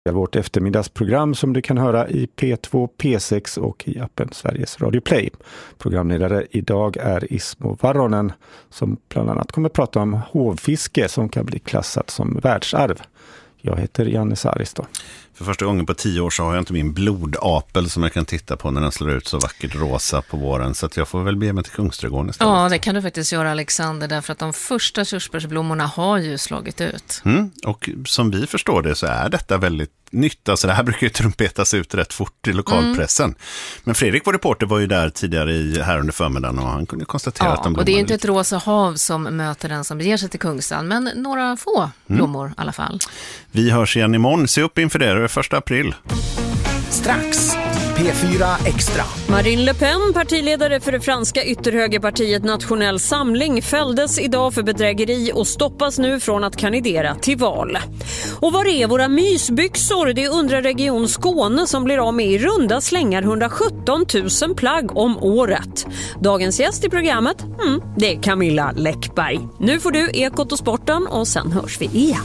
Vårt eftermiddagsprogram som du kan höra i P2, P6 och i appen Sveriges Radio Play. Programledare idag är Ismo Varronen som bland annat kommer att prata om hovfiske som kan bli klassat som världsarv. Jag heter Janne Saristo. För första gången på 10 år så har jag inte min blodapel som jag kan titta på när den slår ut så vackert rosa på våren. Så att jag får väl be mig till Kungsträdgården istället. Ja, det kan du faktiskt göra, Alexander, därför att de första körsbärsblommorna har ju slagit ut. Och som vi förstår det så är detta väldigt nytt. Alltså det här brukar ju trumpetas ut rätt fort i lokalpressen. Men Fredrik, vår reporter, var ju där tidigare här under förmiddagen och han kunde konstatera att de blommade. Och det är inte ett rosa hav som möter den som beger sig till Kungsan, men några få blommor i alla fall. Vi hörs igen imorgon. Se upp inför det, 1 april. Strax P4 Extra. Marine Le Pen, partiledare för det franska ytterhögerpartiet Nationell Samling, fälldes idag för bedrägeri och stoppas nu från att kandidera till val. Och var är våra mysbyxor? Det undrar Region Skåne som blir av med i runda slängar 117 000 plagg om året. Dagens gäst i programmet, det är Camilla Läckberg. Nu får du Ekot och Sporten och sen hörs vi igen.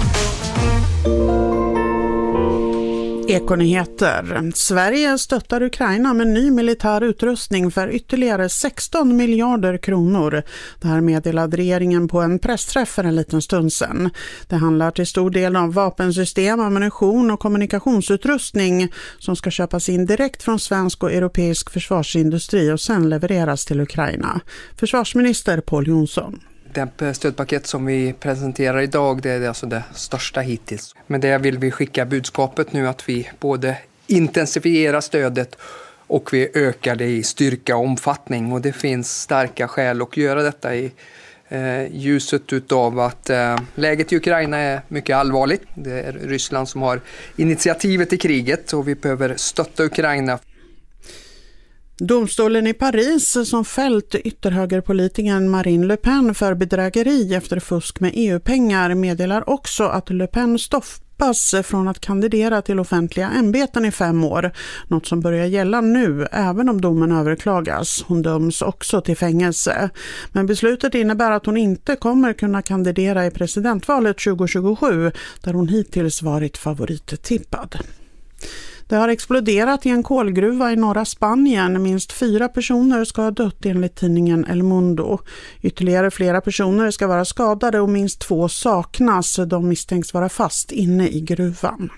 Ekonyheter. Sverige stöttar Ukraina med ny militär utrustning för ytterligare 16 miljarder kronor. Det här meddelade regeringen på en pressträff för en liten stund sedan. Det handlar till stor del om vapensystem, ammunition och kommunikationsutrustning som ska köpas in direkt från svensk och europeisk försvarsindustri och sen levereras till Ukraina. Försvarsminister Pål Jonsson. Det stödpaket som vi presenterar idag, det är alltså det största hittills. Men det vill vi skicka budskapet nu att vi både intensifierar stödet och vi ökar det i styrka och omfattning. Och det finns starka skäl att göra detta i ljuset utav att läget i Ukraina är mycket allvarligt. Det är Ryssland som har initiativet i kriget och vi behöver stötta Ukraina. Domstolen i Paris som fällt ytterhögerpolitikern Marine Le Pen för bedrägeri efter fusk med EU-pengar meddelar också att Le Pen stoppas från att kandidera till offentliga ämbeten i 5 år. Något som börjar gälla nu även om domen överklagas. Hon döms också till fängelse. Men beslutet innebär att hon inte kommer kunna kandidera i presidentvalet 2027 där hon hittills varit favorittippad. Det har exploderat i en kolgruva i norra Spanien. Minst 4 personer ska ha dött enligt tidningen El Mundo. Ytterligare flera personer ska vara skadade och minst 2 saknas. De misstänks vara fast inne i gruvan.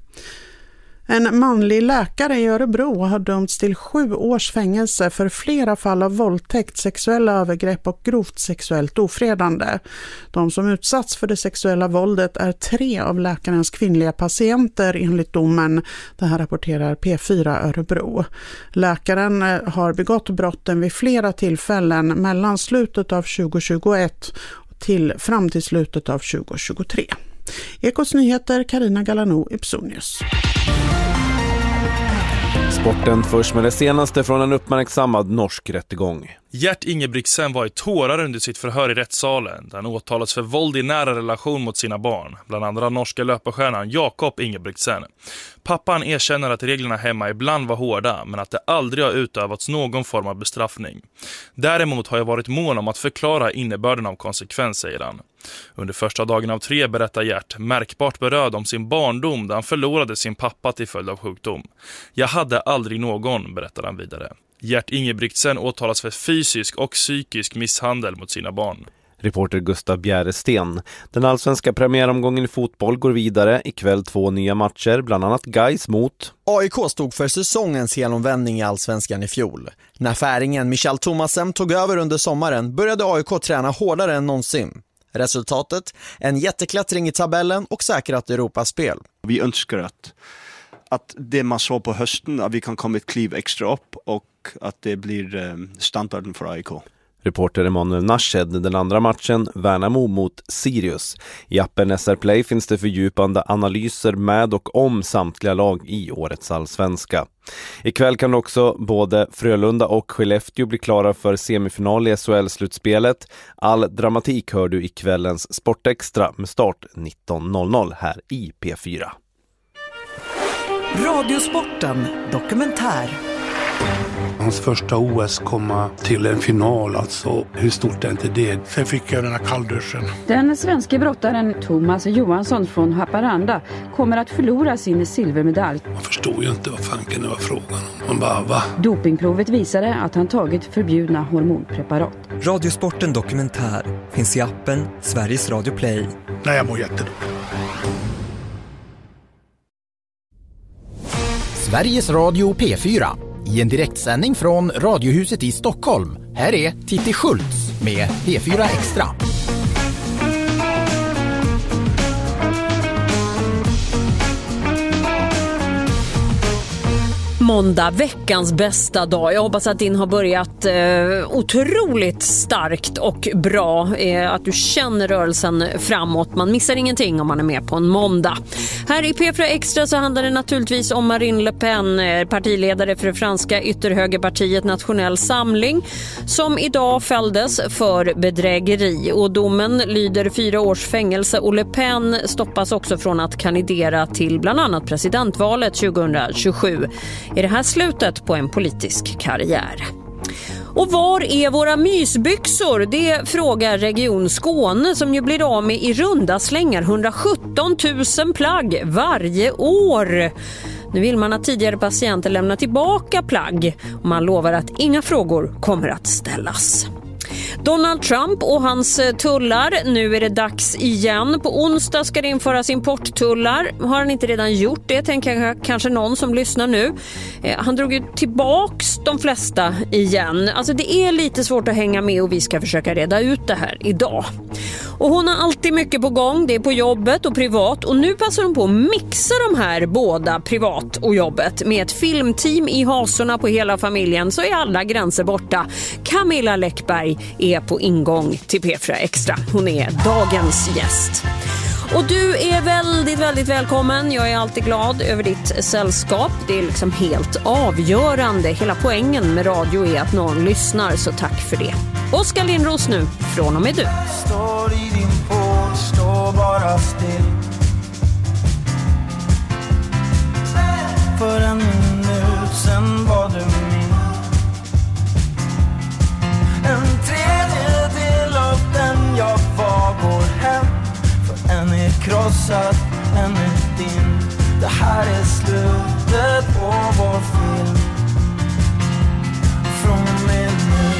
En manlig läkare i Örebro har dömts till 7 års fängelse för flera fall av våldtäkt, sexuella övergrepp och grovt sexuellt ofredande. De som utsatts för det sexuella våldet är 3 av läkarens kvinnliga patienter enligt domen. Det här rapporterar P4 Örebro. Läkaren har begått brotten vid flera tillfällen mellan slutet av 2021 fram till slutet av 2023. Ekots nyheter, Carina Galano, Ipsonius. Sporten först med det senaste från en uppmärksammad norsk rättegång. Gert Ingebrigtsen var i tårar under sitt förhör i rättssalen där han åtalats för våld i nära relation mot sina barn, bland andra norska löparstjärnan Jakob Ingebrigtsen. Pappan erkänner att reglerna hemma ibland var hårda men att det aldrig har utövats någon form av bestraffning. Däremot har jag varit mån om att förklara innebörden av konsekvens, säger han. Under första dagen av 3 berättar Gert märkbart berörd om sin barndom där han förlorade sin pappa till följd av sjukdom. Jag hade aldrig någon, berättar han vidare. Gert Ingebrigtsen åtalas för fysisk och psykisk misshandel mot sina barn. Reporter Gustav Bjäresten. Den allsvenska premiäromgången i fotboll går vidare. Ikväll 2 nya matcher, bland annat Gais mot AIK stod för säsongens helomvändning i allsvenskan i fjol. När färingen Michael Thomasen tog över under sommaren började AIK träna hårdare än någonsin. Resultatet? En jätteklättring i tabellen och säkrat Europaspel. Vi önskar att det man såg på hösten, att vi kan komma ett kliv extra upp och att det blir standarden för AIK. Reporter Emanuel Nasched. Den andra matchen, Värnamo mot Sirius. I appen SR Play finns det fördjupande analyser med och om samtliga lag i årets allsvenska. Ikväll kan också både Frölunda och Skellefteå bli klara för semifinal i SHL-slutspelet. All dramatik hör du i kvällens Sportextra med start 19.00 här i P4. Radiosporten dokumentär. Hans första OS komma till en final, alltså hur stort är inte det? Sen fick jag den här kallduschen. Den svenska brottaren Thomas Johansson från Haparanda kommer att förlora sin silvermedalj. Man förstod ju inte vad fanken det var frågan om. Man bara, va? Dopingprovet visade att han tagit förbjudna hormonpreparat. Radiosporten Dokumentär finns i appen Sveriges Radio Play. Nej, jag mår jättedåligt. Sveriges Radio P4. I en direktsändning från Radiohuset i Stockholm. Här är Titti Schultz med P4 Extra. Måndag, veckans bästa dag. Jag hoppas att din har börjat otroligt starkt och bra. Att du känner rörelsen framåt. Man missar ingenting om man är med på en måndag. Här i P4 Extra så handlar det naturligtvis om Marine Le Pen, partiledare för det franska ytterhögerpartiet Nationell Samling, som idag fälldes för bedrägeri. Och domen lyder 4 års fängelse och Le Pen stoppas också från att kandidera till bland annat presidentvalet 2027. Är det här slutet på en politisk karriär? Och var är våra mysbyxor? Det frågar Region Skåne, som ju blir av med i runda slängar 117 000 plagg varje år. Nu vill man att tidigare patienter lämnar tillbaka plagg, och man lovar att inga frågor kommer att ställas. Donald Trump och hans tullar, nu är det dags igen. På onsdag ska det införas importtullar. Har han inte redan gjort det, tänker kanske någon som lyssnar nu. Han drog ju tillbaks de flesta igen. Alltså det är lite svårt att hänga med, och vi ska försöka reda ut det här idag. Och hon har alltid mycket på gång, det är på jobbet och privat, och nu passar hon på att mixa de här båda, privat och jobbet. Med ett filmteam i hasorna på hela familjen så är alla gränser borta. Camilla Läckberg är på ingång till P4 Extra. Hon är dagens gäst. Och du är väldigt, väldigt välkommen. Jag är alltid glad över ditt sällskap. Det är liksom helt avgörande. Hela poängen med radio är att någon lyssnar, så tack för det. Oskar Lindros nu, från och med du. Står i din port, står bara still. För en minut sen var du min. En tredjedel av den jag var går hem. För en är krossad, en är din. Det här är slutet på vår film. Från och med nu.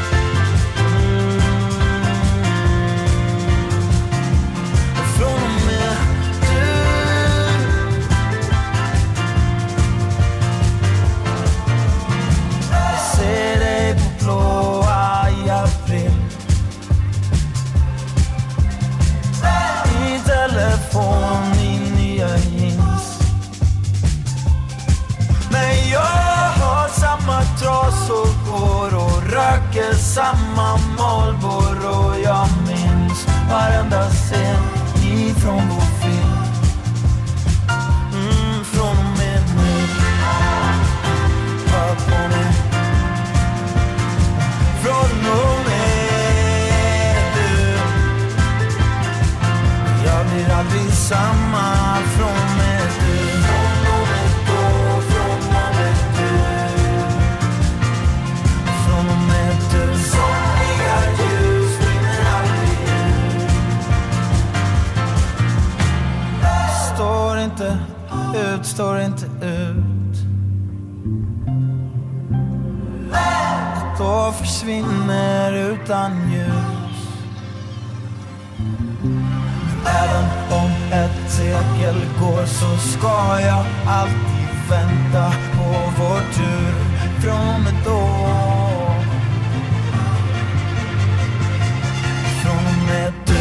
Från och med du. Jag ser dig på blåa i april. I telefon i nya jeans. Men jag har samma trasor går och röker samma Marlboro. Jag minns varenda scen ifrån vår film. Från och med nu. Hör på mig. Från och med du. Jag blir aldrig samma från och med du. Från och med då, från och med du. Från och med du. Somliga ljus brinner aldrig ut. Står inte ut. Då försvinner utan ljus. Även om ett sekel går så ska jag alltid vänta på vår tur. Från och då. Från och med du.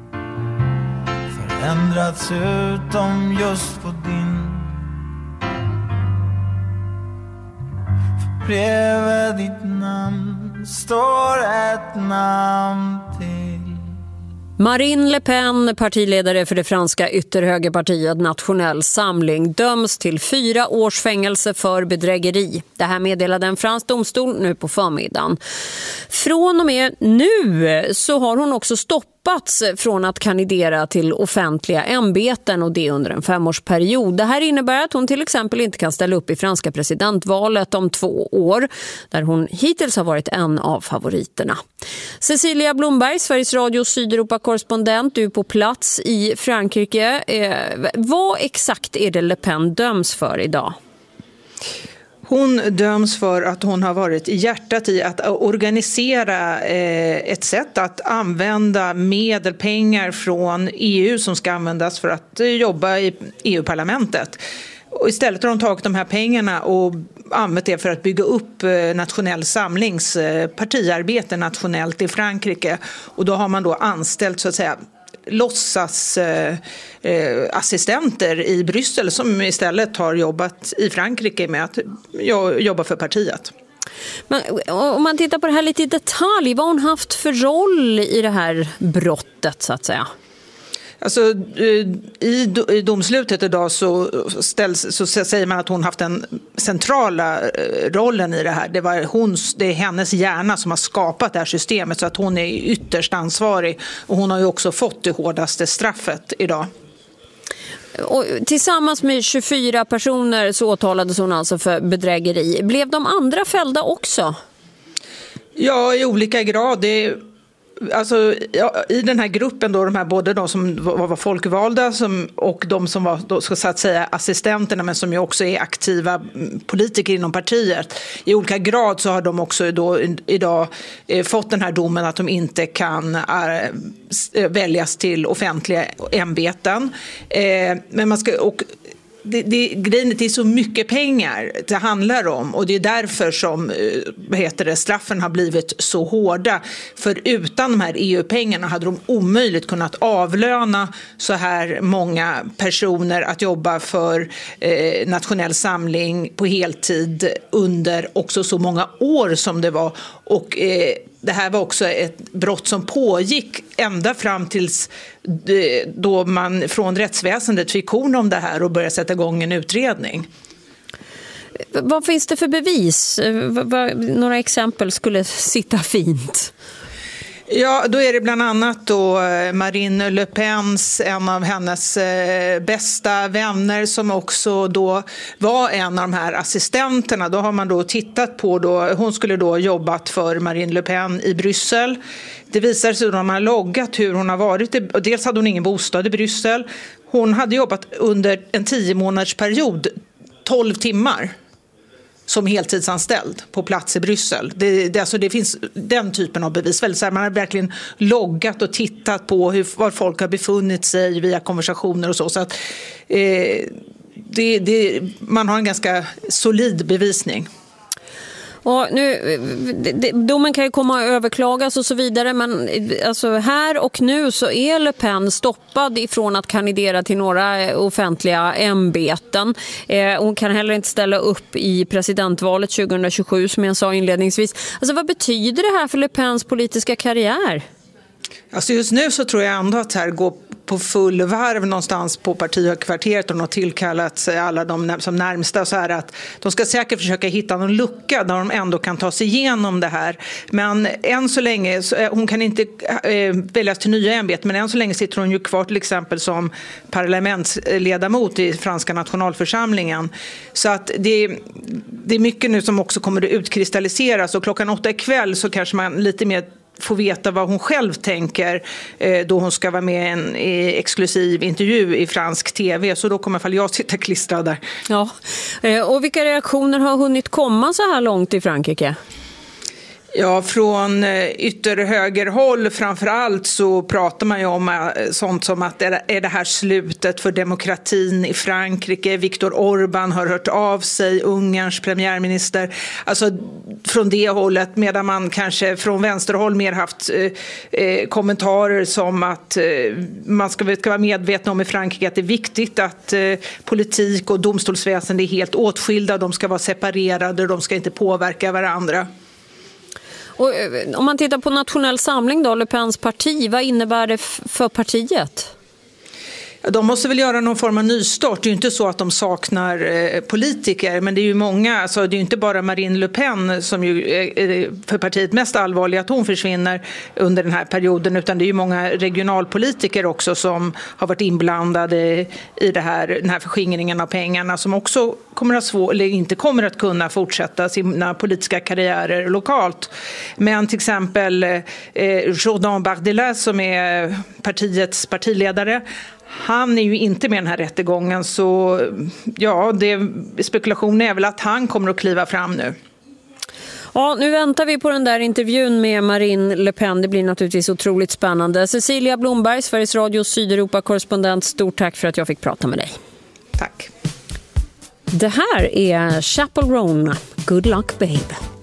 Ändrats utom just på din. bredvid ditt namn står ett namn till. Marine Le Pen, partiledare för det franska ytterhögerpartiet Nationell Samling, döms till 4 års fängelse för bedrägeri. Det här meddelade en fransk domstol nu på förmiddagen. Från och med nu så har hon också stoppats från att kandidera till offentliga ämbeten, och det under en 5-årsperiod. Det här innebär att hon till exempel inte kan ställa upp i franska presidentvalet om 2 år, där hon hittills har varit en av favoriterna. Cecilia Blomberg, Sveriges Radio Sydeuropa-korrespondent, du är på plats i Frankrike. Vad exakt är det Le Pen döms för idag? Hon döms för att hon har varit i hjärtat i att organisera ett sätt att använda medel, pengar från EU som ska användas för att jobba i EU-parlamentet. Och istället har de tagit de här pengarna och använt det för att bygga upp Nationell Samlings partiarbete nationellt i Frankrike. Och då har man då anställt så att säga låtsas assistenter i Bryssel som istället har jobbat i Frankrike med att jobba för partiet. Men om man tittar på det här lite i detalj, vad har hon haft för roll i det här brottet så att säga? Alltså, i domslutet idag så säger man att hon haft den centrala rollen i det här. Det är hennes hjärna som har skapat det här systemet, så att hon är ytterst ansvarig. Och hon har ju också fått det hårdaste straffet idag. Och tillsammans med 24 personer så åtalades hon alltså för bedrägeri. Blev de andra fällda också? Ja, i olika grad. Alltså, i den här gruppen då, både de som var folkvalda och de som var då, så att säga assistenterna, men som ju också är aktiva politiker inom partiet, i olika grad så har de också då idag fått den här domen att de inte kan väljas till offentliga ämbeten. Men man ska det är så mycket pengar det handlar om, och det är därför som straffen har blivit så hårda. För utan de här EU-pengarna hade de omöjligt kunnat avlöna så här många personer att jobba för Nationell Samling på heltid under också så många år som det var. Och det här var också ett brott som pågick ända fram tills då man från rättsväsendet fick horn om det här och började sätta igång en utredning. Vad finns det för bevis? Några exempel skulle sitta fint. Ja, då är det bland annat då Marine Le Pens, en av hennes bästa vänner, som också då var en av de här assistenterna. Då har man då tittat på, hon skulle då jobbat för Marine Le Pen i Bryssel. Det visar sig då när man har loggat hur hon har varit. Dels hade hon ingen bostad i Bryssel. Hon hade jobbat under en 10-månadersperiod 12 timmar. Som heltidsanställd på plats i Bryssel. Det finns den typen av bevis. Man har verkligen loggat och tittat på var folk har befunnit sig via konversationer och så. Så att, man har en ganska solid bevisning. Och nu, domen kan ju komma att överklagas och så vidare, men alltså här och nu så är Le Pen stoppad ifrån att kandidera till några offentliga ämbeten. Hon kan heller inte ställa upp i presidentvalet 2027 som jag sa inledningsvis. Alltså vad betyder det här för Le Pens politiska karriär? Alltså just nu så tror jag ändå att här går på full varv någonstans på partihögkvarteret och har tillkallat alla de som närmsta, så här att de ska säkert försöka hitta någon lucka där de ändå kan ta sig igenom det här. Men än så länge, hon kan inte väljas till nya ämbeten, men än så länge sitter hon ju kvar till exempel som parlamentsledamot i franska nationalförsamlingen. Så att det är mycket nu som också kommer att utkristalliseras, och 8:00 ikväll så kanske man lite mer få veta vad hon själv tänker då hon ska vara med i en exklusiv intervju i fransk tv. Så då kommer i alla fall jag sitta klistrad där. Ja, och vilka reaktioner har hunnit komma så här långt i Frankrike? Ja, från ytterhögerhåll framförallt så pratar man ju om sånt som att är det här slutet för demokratin i Frankrike. Viktor Orbán har hört av sig, Ungerns premiärminister. Alltså från det hållet, medan man kanske från vänsterhåll mer haft kommentarer som att man ska vara medveten om i Frankrike att det är viktigt att politik och domstolsväsende är helt åtskilda. De ska vara separerade, de ska inte påverka varandra. Och om man tittar på Nationell Samling då, Le Pens parti, vad innebär det för partiet? De måste väl göra någon form av nystart. Det är ju inte så att de saknar politiker, men det är ju många, alltså det är ju inte bara Marine Le Pen som ju är för partiet mest allvarliga att hon försvinner under den här perioden, utan det är ju många regionalpolitiker också som har varit inblandade i den här förskingringen av pengarna, som också kommer att eller inte kommer att kunna fortsätta sina politiska karriärer lokalt. Men till exempel Jordan Bardella som är partiets partiledare, han är ju inte med i den här rättegången, så ja, spekulationen är väl att han kommer att kliva fram nu. Ja, nu väntar vi på den där intervjun med Marine Le Pen. Det blir naturligtvis otroligt spännande. Cecilia Blomberg, Sveriges Radios Sydeuropa-korrespondent, stort tack för att jag fick prata med dig. Tack. Det här är Chappell Roan, Good Luck Babe.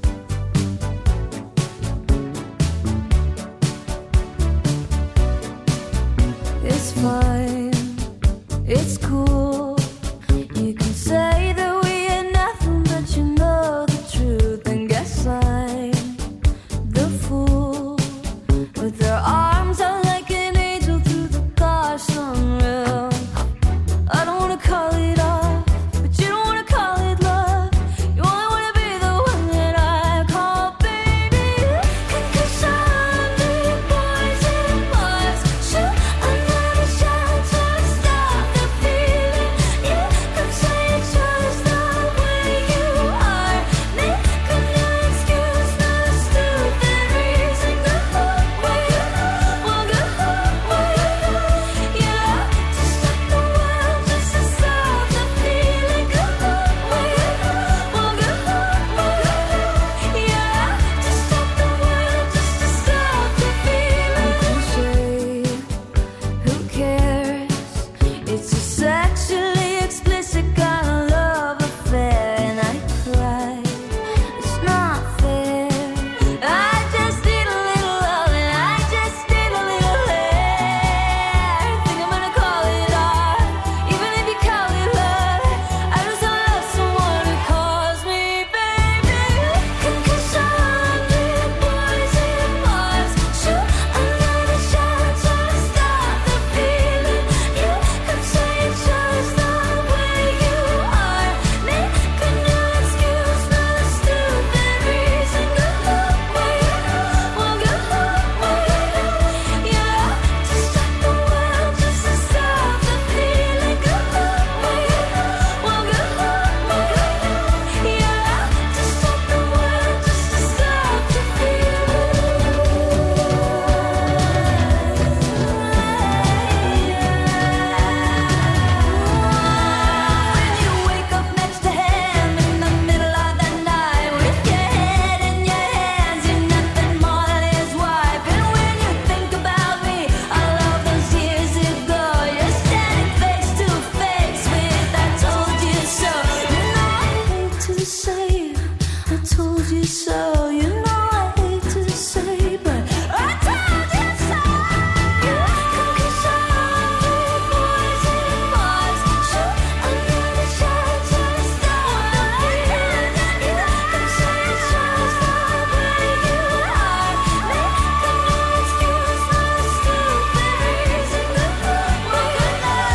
It's fine, it's cool. You can say that we are nothing, but you know the truth. And guess I'm the fool with their arms out like an angel through the car sunroof. I don't wanna call it off, but you don't wanna call it love. You only wanna be the one that I call baby. 'Cause I'm the boys in Mars. Shoot another shot to stop the feeling. You could say it's just the way you are. Make a new excuse, not a stupid reason. Go where you want, go where you go. Yeah, to stop the world, just to stop the feeling. Go where you want, go where you go. Yeah, to stop the world, just to stop the feeling. Who cares? It's a sexually explicit kind of love affair, and I cry. It's not fair. I just need a little love, and I just need a little hair. Think I'm gonna call it art, even if you call it love. I just don't love someone who calls me baby. 'Cause I'm the boys in Mars. Shoot another shot to stop the feeling. You could say it's just the way you are. Make a new excuse, not a stupid reason. Go where you want, go where you go. Yeah, to stop the world, just to stop the feeling. Go where you want, go where you go. Yeah, to stop the world, just to stop the When you wake up next to him in the middle of the night with your head in your hands, you're nothing more than his wife. And when you think about me, all of those years ago, you're standing face to face with I told you so. You know I hate to say I told you so. You know I hate to say, but I told you so. Cause I'm the boys in Mars. Shoot another shot to stop the feeling. You can say it's just the way you are. Make a new excuse, not a stupid reason. Go where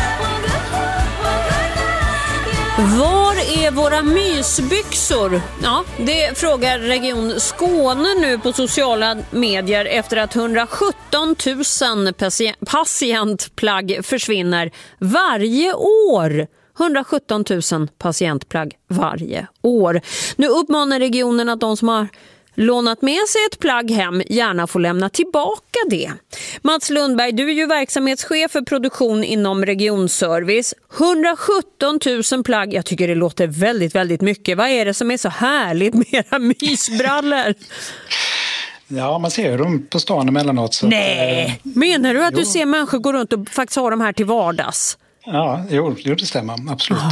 you Var är våra mysbyxor? Ja, det frågar Region Skåne nu på sociala medier efter att 117 000 patientplagg försvinner varje år. 117 000 patientplagg varje år. Nu uppmanar regionen att de som har lånat med sig ett plagg hem gärna får lämna tillbaka det. Mats Lundberg, du är ju verksamhetschef för produktion inom regionservice. 117 000 plagg, jag tycker det låter väldigt, väldigt mycket. Vad är det som är så härligt med era mysbrallor? Ja, man ser ju dem på stan emellanåt. Så Nej! Menar du att du ser människor gå runt och faktiskt ha de här till vardags? Ja, det stämmer. Absolut.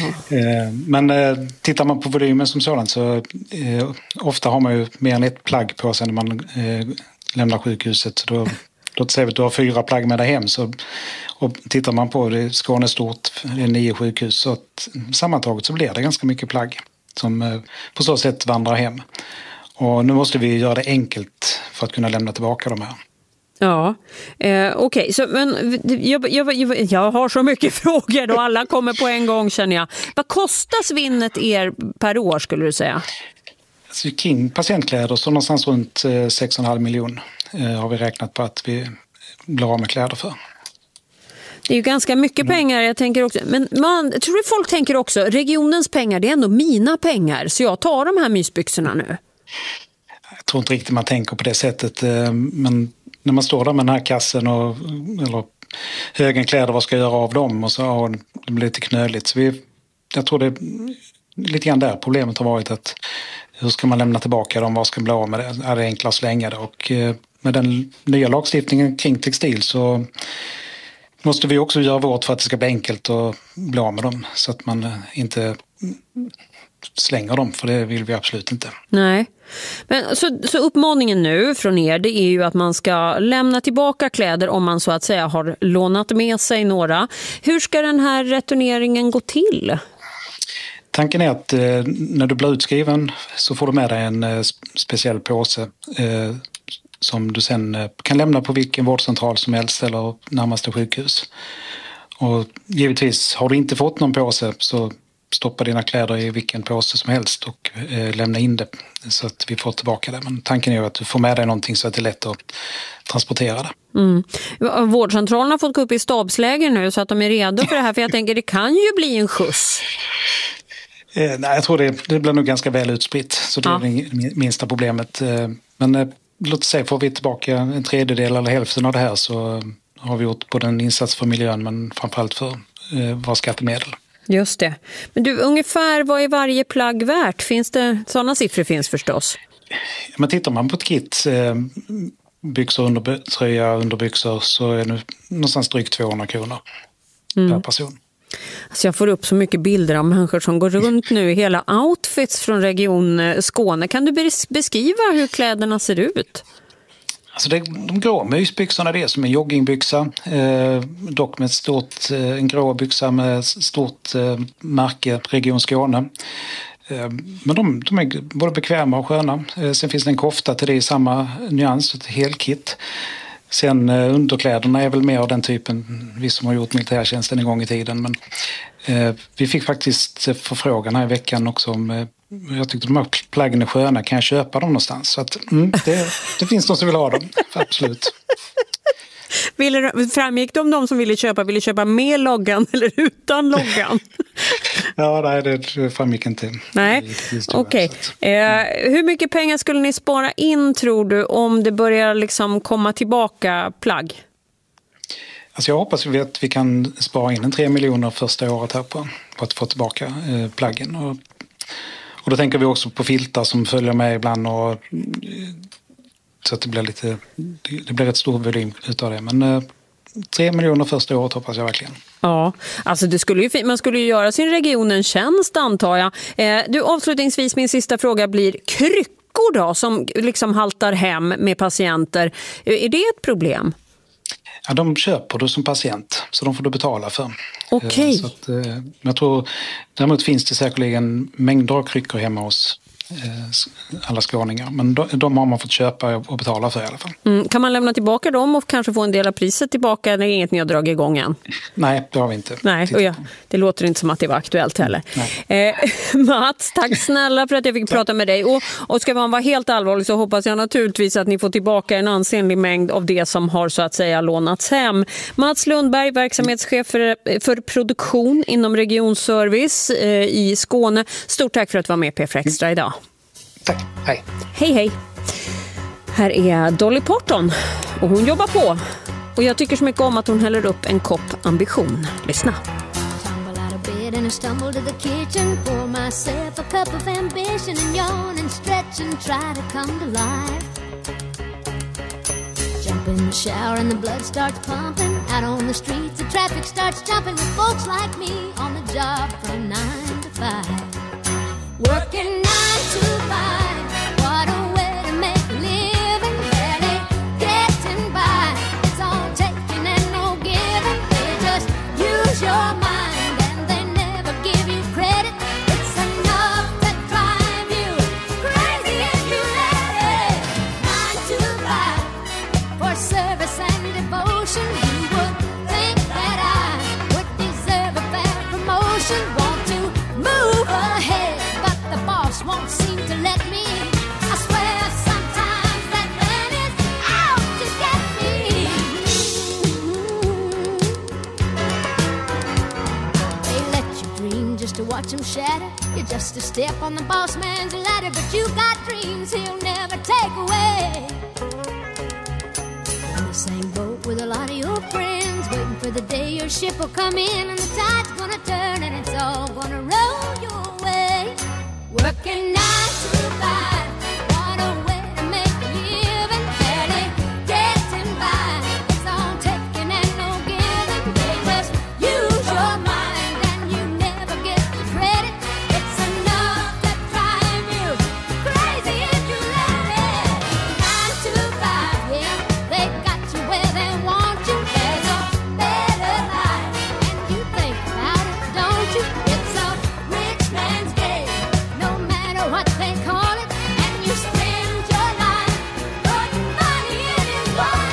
Men tittar man på volymen som sådant så ofta har man ju mer än ett plagg på sig när man lämnar sjukhuset. Låt säga att du har 4 plagg med dig hem. Och tittar man på det, Skåne är stort, det är 9 sjukhus. Så att, sammantaget så blir det ganska mycket plagg som på så sätt vandrar hem. Och nu måste vi göra det enkelt för att kunna lämna tillbaka de här. Ja, okej. Så, men jag har så mycket frågor och alla kommer på en gång, känner jag. Vad kostar svinnet er per år, skulle du säga? Alltså, kring patientkläder så någonstans runt 6,5 miljoner har vi räknat på att vi blir av med kläder för. Det är ju ganska mycket pengar, jag tänker också. Men tror du folk tänker också, regionens pengar, det är ändå mina pengar, så jag tar de här mysbyxorna nu? Jag tror inte riktigt man tänker på det sättet, men när man står där med den här kassen eller högen kläder, vad ska jag göra av dem? Och så det blir lite knöligt. Så jag tror det är lite grann där problemet har varit, att hur ska man lämna tillbaka dem? Vad ska bli av med det? Är det enklare att slänga det? Och med den nya lagstiftningen kring textil så måste vi också göra vårt för att det ska bli enkelt att bli av med dem. Så att man inte slänger dem, för det vill vi absolut inte. Nej. Men så uppmaningen nu från er, det är ju att man ska lämna tillbaka kläder om man så att säga har lånat med sig några. Hur ska den här returneringen gå till? Tanken är att när du blir utskriven så får du med dig en speciell påse som du sen kan lämna på vilken vårdcentral som helst eller närmaste sjukhus. Och givetvis har du inte fått någon påse så stoppa dina kläder i vilken påse som helst och lämna in det så att vi får tillbaka det. Men tanken är ju att du får med dig någonting så att det är lätt att transportera det. Vårdcentralen har fått gå upp i stabsläger nu så att de är redo för det här, för jag tänker det kan ju bli en skjuts. Nej, jag tror det blir nog ganska väl utspritt, så det är det minsta problemet. Men låt oss säga, får vi tillbaka en tredjedel eller hälften av det här så har vi gjort både en insats för miljön men framförallt för våra skattemedel. Just det. Men du, ungefär vad är varje plagg värt? Finns det sådana siffror? Finns förstås. Men tittar man på ett kit, byxor, tröja, underbyxor, så är det någonstans drygt 200 kronor per person. Alltså jag får upp så mycket bilder av människor som går runt nu i hela outfits från region Skåne. Kan du beskriva hur kläderna ser ut? Alltså de grå mysbyxorna, det är som en joggingbyxa, dock med en grå byxa med stort märke, Region Skåne. Men de är både bekväma och sköna. Sen finns det en kofta till det i samma nyans, ett helkit. Sen underkläderna är väl mer av den typen, vi som har gjort militärtjänsten en gång i tiden. Men vi fick faktiskt förfrågan här i veckan också om jag tyckte de här plaggen är sköna, kan jag köpa dem någonstans? Så att, det finns de som vill ha dem, absolut. Framgick de som ville köpa med loggan eller utan loggan? Ja, nej, det framgick inte. Nej, okej. Hur mycket pengar skulle ni spara in, tror du, om det börjar liksom komma tillbaka plagg? Alltså jag hoppas att vi kan spara in 3 miljoner första året här på att få tillbaka plaggen. Och då tänker vi också på filtar som följer med ibland, och så att det blir ett stor volym utav det. Men 3 miljoner första året hoppas jag verkligen. Ja, alltså man skulle ju göra sin region en tjänst, antar jag. Du, avslutningsvis, min sista fråga blir kryckor då, som liksom haltar hem med patienter. Är det ett problem? Ja, de köper du som patient, så de får du betala för. Okej. Så att, jag tror, däremot finns det säkerligen mängder av kryckor hemma hos alla skåningar. Men de har man fått köpa och betala för i alla fall. Kan man lämna tillbaka dem och kanske få en del av priset tillbaka när inget ni har dragit igång än? Nej, det har vi inte. Nej, och det låter inte som att det var aktuellt heller. Mats, tack snälla för att jag fick prata med dig. Och ska man vara helt allvarlig så hoppas jag naturligtvis att ni får tillbaka en ansenlig mängd av det som har så att säga lånats hem. Mats Lundberg, verksamhetschef för produktion inom regionservice i Skåne. Stort tack för att du var med på P4 Extra idag. Tack, hej. Hej, hej. Här är Dolly Parton och hon jobbar på. Och jag tycker så mycket om att hon häller upp en kopp ambition. Lyssna. Tumble out of bed and I stumble to the kitchen. Pour myself a cup of ambition and yawn and stretch and try to come to life. Jump in the shower and the blood starts pumping. Out on the streets, the traffic starts jumping with folks like me on the job from 9 to 5. Working 9 to 5. What a way to make a living. Barely getting by. It's all taking and no giving. They just use your mind and they never give you credit. It's enough to drive you crazy if you let it. 9 to 5 for service and devotion. You would think that I would deserve a fair promotion. Want to move ahead, but the boss won't seem to let me. I swear sometimes that man is out to get me. They let you dream just to watch him shatter. You're just a step on the boss man's ladder, but you got dreams he'll never take away. In the same boat with a lot of your friends, waiting for the day your ship will come in and the tide's gonna turn and it's all gonna roll your way. Working 9 to 5, what a way to make a living. Barely getting by, it's all taking and no giving. They just use your mind and you never get the credit. It's enough to drive you crazy if you let it. 9 to 5, yeah, they got you where they want you. There's a better life and you think about it, don't you? It's a rich man's game, no matter what they call it. And you spend your life putting money in his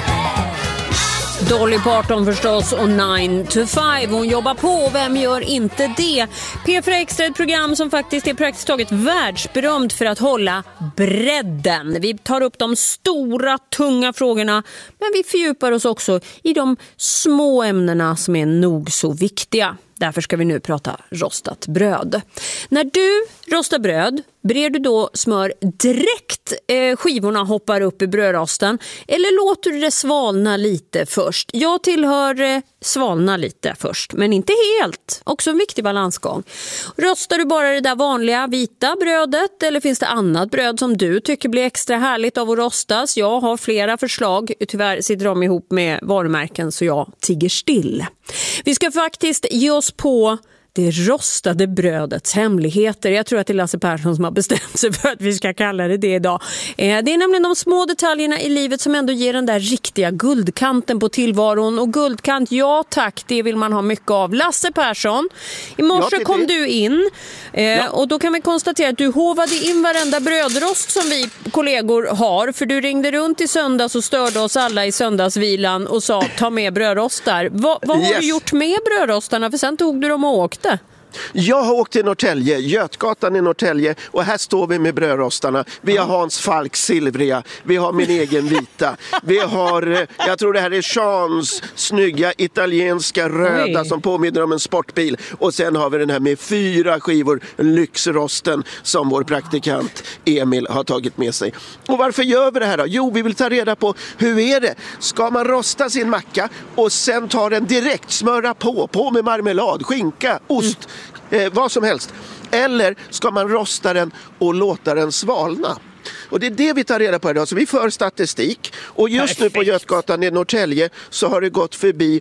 wallet. Dolly Parton förstås och 9 to 5. Hon jobbar på, vem gör inte det? P4 Extra, ett program som faktiskt är praktiskt taget världsberömt för att hålla bredden. Vi tar upp de stora, tunga frågorna, men vi fördjupar oss också i de små ämnena som är nog så viktiga. Därför ska vi nu prata rostat bröd. När du rostar bröd, brer du då smör direkt skivorna hoppar upp i brödrosten, eller låter du det svalna lite först? Jag tillhör svalna lite först, men inte helt. Också en viktig balansgång. Rostar du bara det där vanliga vita brödet, eller finns det annat bröd som du tycker blir extra härligt av att rostas? Jag har flera förslag. Tyvärr sitter de ihop med varumärken så jag tigger still. Vi ska faktiskt ge oss på det rostade brödets hemligheter. Jag tror att det är Lasse Persson som har bestämt sig för att vi ska kalla det idag. Det är nämligen de små detaljerna i livet som ändå ger den där riktiga guldkanten på tillvaron. Och guldkant, ja tack, det vill man ha mycket av. Lasse Persson, i morse kom du in och då kan vi konstatera att du hovade in varenda brödrost som vi kollegor har. För du ringde runt i söndags och störde oss alla i söndagsvilan och sa ta med brödrostar. Vad har du gjort med brödrostarna? För sen tog du dem och åkte. Jag har åkt till Norrtälje, Götgatan i Norrtälje, och här står vi med brödrostarna. Vi har Hans Falk silvriga, vi har min egen vita, vi har, jag tror det här är Chans snygga italienska röda som påminner om en sportbil, och sen har vi den här med 4 skivor lyxrosten som vår praktikant Emil har tagit med sig. Och varför gör vi det här då? Jo, vi vill ta reda på hur är det? Ska man rosta sin macka och sen ta den direkt, smöra på med marmelad, skinka, ost, vad som helst. Eller ska man rosta den och låta den svalna? Och det är det vi tar reda på idag. Så vi för statistik. Och just nu på Götgatan i Norrtälje så har det gått förbi,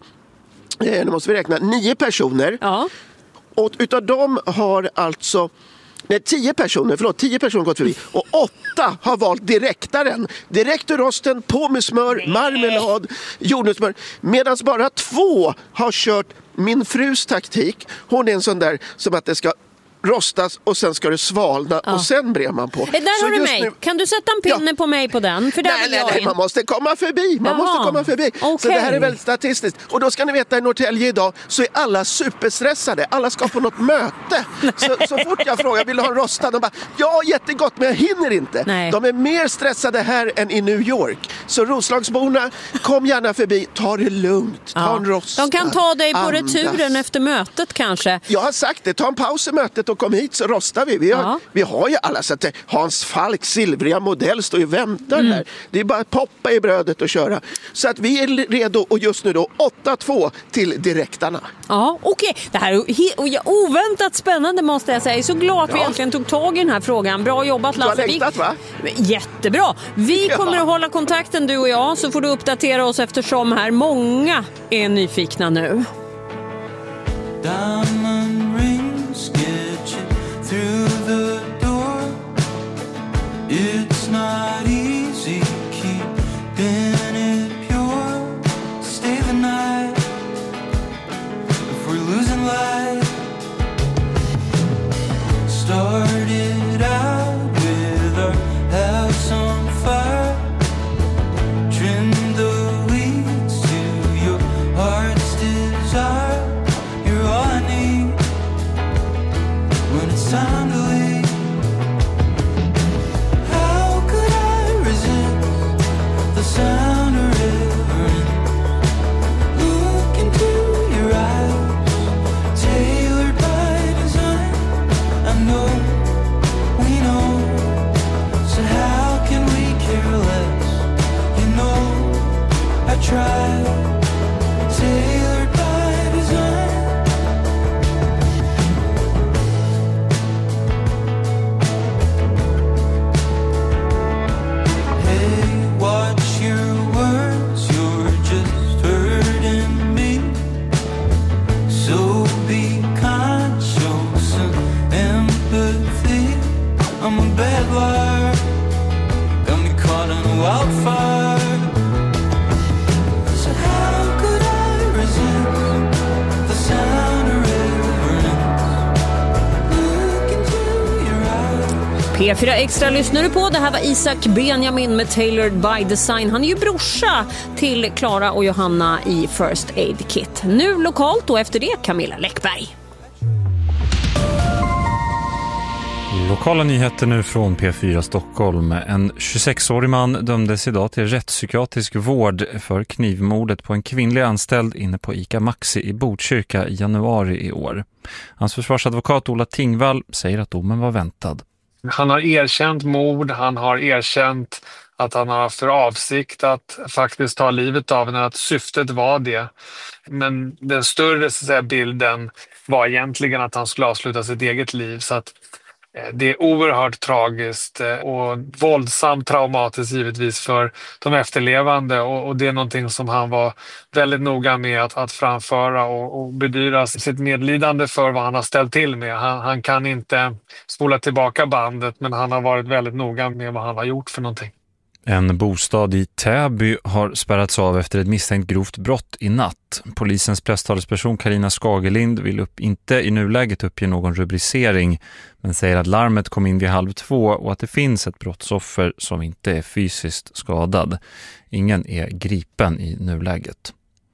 nu måste vi räkna, 9 personer. Ja. Och utav dem har alltså 10 personer gått förbi. Och 8 har valt direktaren. Direkt ur rosten, på med smör, marmelad, jordnötssmör. Medan bara 2 har kört min frus taktik. Hon är en sån där som att det ska rostas och sen ska det svalna och sen brer man på. Där så har du mig. Nu... Kan du sätta en pinne på mig på den? För nej, man måste komma förbi. Okay. Så det här är väldigt statistiskt. Och då ska ni veta, i Norrtälje idag så är alla superstressade. Alla ska på något möte. Så fort jag frågar, vill du ha en rostad? De bara, ja, jättegott, men jag hinner inte. Nej. De är mer stressade här än i New York. Så Roslagsborna, kom gärna förbi. Ta det lugnt. Ta en rostad. De kan ta dig på returen efter mötet kanske. Jag har sagt det. Ta en paus i mötet så kom hit så rostar vi. Vi har ju alla sett Hans Falk silvriga modell står ju och väntar här. Det är bara att poppa i brödet och köra. Så att vi är redo och just nu då 8-2 till direktarna. Ja, okej. Det här är oväntat spännande måste jag säga. Jag är så glad att vi äntligen tog tag i den här frågan. Bra jobbat Lasse. Du har längtat va? Jättebra. Vi kommer att hålla kontakten du och jag så får du uppdatera oss eftersom här många är nyfikna nu. Diamond rings get you through the door. It's not easy keeping it pure. Stay the night if we're losing light. Started out with our house on fire. Trim the weeds to your heart's desire. You're all I need when it's time to leave. How could I resist the sound of river? Look into your eyes, tailored by design. I know, we know, so how can we care less? You know, I tried, tailored by design. Hey, watch your words, you're just hurting me. So be kind, show some empathy. I'm a bad liar, got me caught in a wildfire. So how could I resist the sound of river? Look into your eyes. P4 Extra lyssnar du på. Det här var Isak Benjamin med Tailored by Design. Han är ju brorsa till Klara och Johanna i First Aid Kit. Nu lokalt och efter det Camilla Läckberg. Lokala nyheter nu från P4 Stockholm. En 26-årig man dömdes idag till rättspsykiatrisk vård för knivmordet på en kvinnlig anställd inne på ICA Maxi i Botkyrka i januari i år. Hans försvarsadvokat Ola Tingvall säger att domen var väntad. Han har erkänt mord, han har erkänt att han har haft för avsikt att faktiskt ta livet av henne, att syftet var det. Men den större så att säga, bilden var egentligen att han skulle avsluta sitt eget liv. Så att det är oerhört tragiskt och våldsamt traumatiskt givetvis för de efterlevande och det är någonting som han var väldigt noga med att framföra och bedyra sitt medlidande för vad han har ställt till med. Han kan inte spola tillbaka bandet men han har varit väldigt noga med vad han har gjort för någonting. En bostad i Täby har spärrats av efter ett misstänkt grovt brott i natt. Polisens presstalesperson Carina Skagelind vill inte i nuläget uppge någon rubricering men säger att larmet kom in vid 1:30 och att det finns ett brottsoffer som inte är fysiskt skadad. Ingen är gripen i nuläget.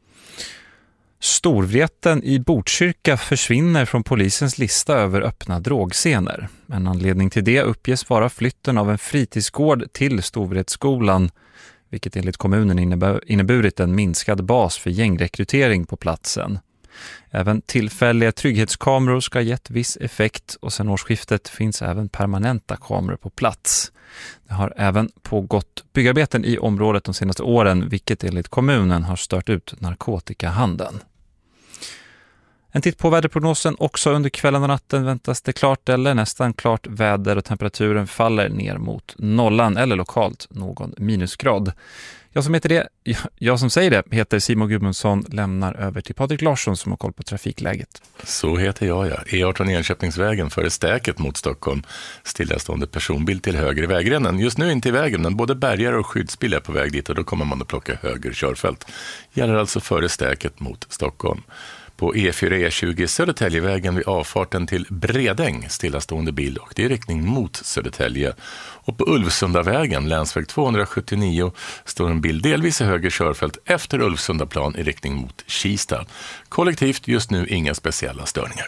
Storvreten i Botkyrka försvinner från polisens lista över öppna drogscener. En anledning till det uppges vara flytten av en fritidsgård till Storvretskolan, vilket enligt kommunen inneburit en minskad bas för gängrekrytering på platsen. Även tillfälliga trygghetskameror ska ha gett viss effekt och sedan årsskiftet finns även permanenta kameror på plats. Det har även pågått byggarbeten i området de senaste åren, vilket enligt kommunen har stört ut narkotikahandeln. En titt på väderprognosen. Också under kvällen och natten väntas det klart eller nästan klart väder och temperaturen faller ner mot nollan eller lokalt någon minusgrad. Jag som säger det heter Simon Gudmundsson, lämnar över till Patrik Larsson som har koll på trafikläget. Så heter jag, ja. E18 Enköpingsvägen före Stäket mot Stockholm. Stillastående personbil till höger i vägrenen. Just nu inte i vägen, men både bärgare och skyddsbil är på väg dit och då kommer man att plocka höger körfält. Gäller alltså före Stäket mot Stockholm. På E4 E20 Södertäljevägen vid avfarten till Bredäng stillastående bil och det är riktning mot Södertälje. Och på Ulvsundavägen, länsväg 279, står en bil delvis i höger körfält efter Ulvsundaplan i riktning mot Kista. Kollektivt just nu inga speciella störningar.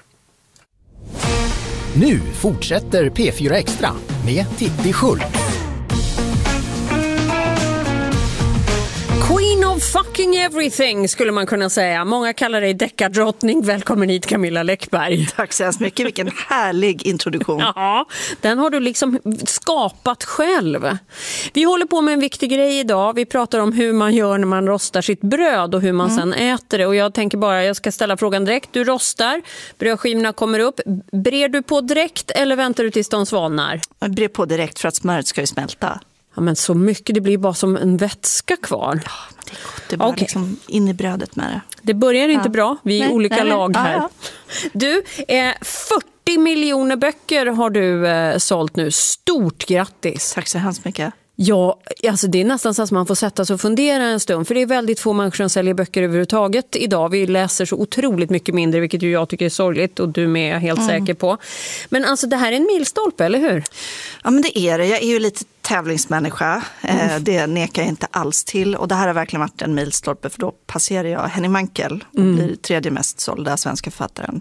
Nu fortsätter P4 Extra med Titti Schultz. Queen of fucking everything skulle man kunna säga. Många kallar dig deckardrottning. Välkommen hit Camilla Läckberg. Tack så hemskt mycket, vilken härlig introduktion. Ja, den har du liksom skapat själv. Vi håller på med en viktig grej idag. Vi pratar om hur man gör när man rostar sitt bröd och hur man sen äter det. Och jag tänker bara, jag ska ställa frågan direkt. Du rostar, brödskivorna kommer upp. Brer du på direkt eller väntar du tills de svalnar? Jag brer på direkt för att smöret ska ju smälta. Ja, men så mycket, det blir bara som en vätska kvar. Ja, men det är gott. Det är bara liksom in i brödet med det. Det börjar inte bra, vi är olika lag här. Ja. Du, 40 miljoner böcker har du sålt nu. Stort grattis. Tack så hemskt mycket. Ja, alltså det är nästan så att man får sätta sig och fundera en stund. För det är väldigt få människor som säljer böcker överhuvudtaget idag. Vi läser så otroligt mycket mindre, vilket ju jag tycker är sorgligt. Och du med, är helt säker på. Men alltså det här är en milstolpe, eller hur? Ja, men det är det. Jag är ju lite tävlingsmänniska. Det nekar jag inte alls till. Och det här har verkligen varit en milstolpe. För då passerar jag Henning Mankell och blir tredje mest sålda svenska författaren.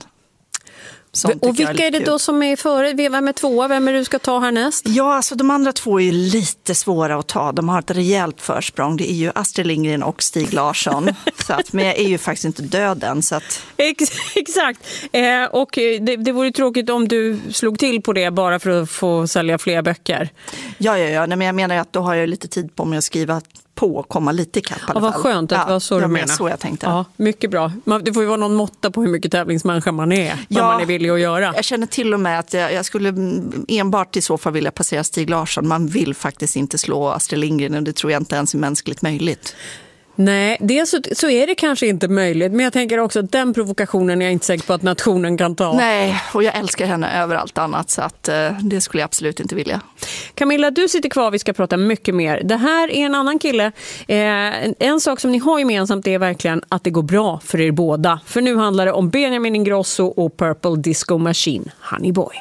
Och vilka är det då som är före? Vem är tvåa? Vem är det du ska ta härnäst? Ja, alltså de andra två är ju lite svåra att ta. De har ett rejält försprång. Det är ju Astrid Lindgren och Stig Larsson. Men jag är ju faktiskt inte död än. Så att... Exakt. Och det vore tråkigt om du slog till på det bara för att få sälja fler böcker. Ja. Nej, men jag menar att då har jag lite tid på mig att skriva på och komma lite i kapp i alla fall. Vad skönt att det var så du menar. Så jag tänkte. Ja, mycket bra. Det får ju vara någon måtta på hur mycket tävlingsmänniska man är. Vad man är villig att göra. Jag känner till och med att jag skulle enbart i så fall vilja passera Stig Larsson. Man vill faktiskt inte slå Astrid Lindgren och det tror jag inte ens är mänskligt möjligt. Nej, dels så är det kanske inte möjligt. Men jag tänker också att den provokationen är jag inte säker på att nationen kan ta. Nej, och jag älskar henne över allt annat så att det skulle jag absolut inte vilja. Camilla, du sitter kvar, vi ska prata mycket mer. Det här är en annan kille. En sak som ni har gemensamt är verkligen att det går bra för er båda. För nu handlar det om Benjamin Ingrosso och Purple Disco Machine, Honey Boy.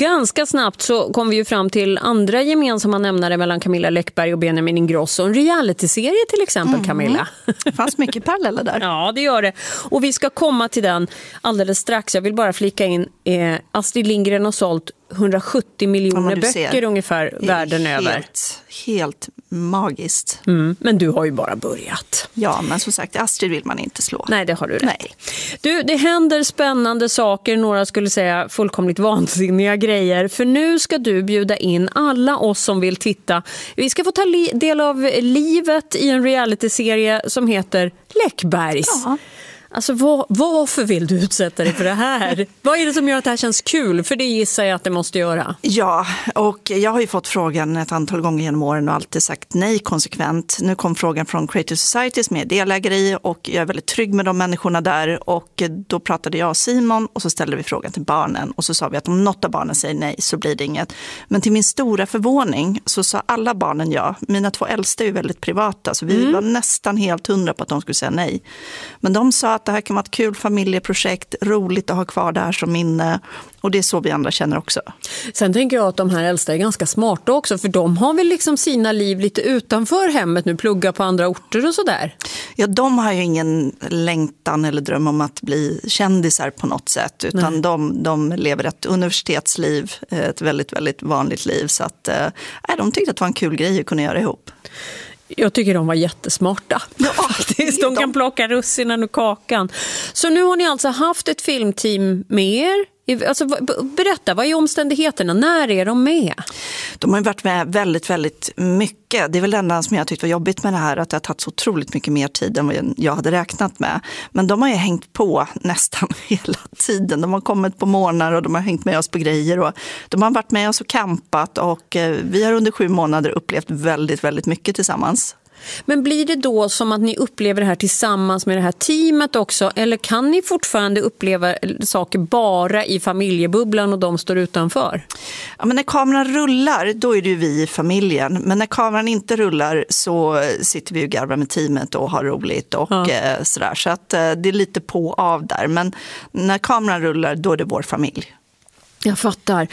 ganska snabbt så kom vi ju fram till andra gemensamma nämnare mellan Camilla Läckberg och Benjamin Ingrosso. En reality-serie till exempel, Camilla. Det fanns mycket paralleller där. Ja, det gör det. Och vi ska komma till den alldeles strax. Jag vill bara flika in, Astrid Lindgren har sålt 170 miljoner böcker ungefär världen över. Helt magiskt. Men du har ju bara börjat. Ja, men som sagt, Astrid vill man inte slå. Nej, det har du rätt. Du, det händer spännande saker. Några skulle säga fullkomligt vansinniga grejer. För nu ska du bjuda in alla oss som vill titta. Vi ska få ta del av livet i en realityserie som heter Läckbergs. Ja. Alltså varför vill du utsätta dig för det här? Vad är det som gör att det här känns kul? För det gissar jag att det måste göra. Ja, och jag har ju fått frågan ett antal gånger genom åren och alltid sagt nej konsekvent. Nu kom frågan från Creative Society som är delägare i och jag är väldigt trygg med de människorna där. Och då pratade jag och Simon och så ställde vi frågan till barnen. Och så sa vi att om något av barnen säger nej så blir det inget. Men till min stora förvåning så sa alla barnen ja. Mina 2 äldsta är ju väldigt privata så vi var nästan helt 100 på att de skulle säga nej. Men de sa att det här kan vara ett kul familjeprojekt, roligt att ha kvar det här som minne och det är så vi andra känner också. Sen tänker jag att de här äldsta är ganska smarta också för de har väl liksom sina liv lite utanför hemmet nu, plugga på andra orter och sådär. Ja, de har ju ingen längtan eller dröm om att bli kändisar på något sätt utan de lever ett universitetsliv, ett väldigt, väldigt vanligt liv så att de tyckte att det var en kul grej att kunna göra ihop. Jag tycker de var jättesmarta. Ja, faktiskt. De kan plocka russinen ur kakan. Så nu har ni alltså haft ett filmteam med er. Alltså, berätta, vad är omständigheterna? När är de med? De har ju varit med väldigt, väldigt mycket. Det är väl det enda som jag tyckte var jobbigt med det här. Att det har tagit så otroligt mycket mer tid än vad jag hade räknat med. Men de har ju hängt på nästan hela tiden. De har kommit på morgnar och de har hängt med oss på grejer. Och de har varit med oss och campat. Och vi har under 7 månader upplevt väldigt, väldigt mycket tillsammans. Men blir det då som att ni upplever det här tillsammans med det här teamet också? Eller kan ni fortfarande uppleva saker bara i familjebubblan och de står utanför? Ja, men när kameran rullar, då är det ju vi i familjen. Men när kameran inte rullar så sitter vi och garvar med teamet och har roligt och sådär. Så att det är lite på av där. Men när kameran rullar, då är det vår familj. Jag fattar.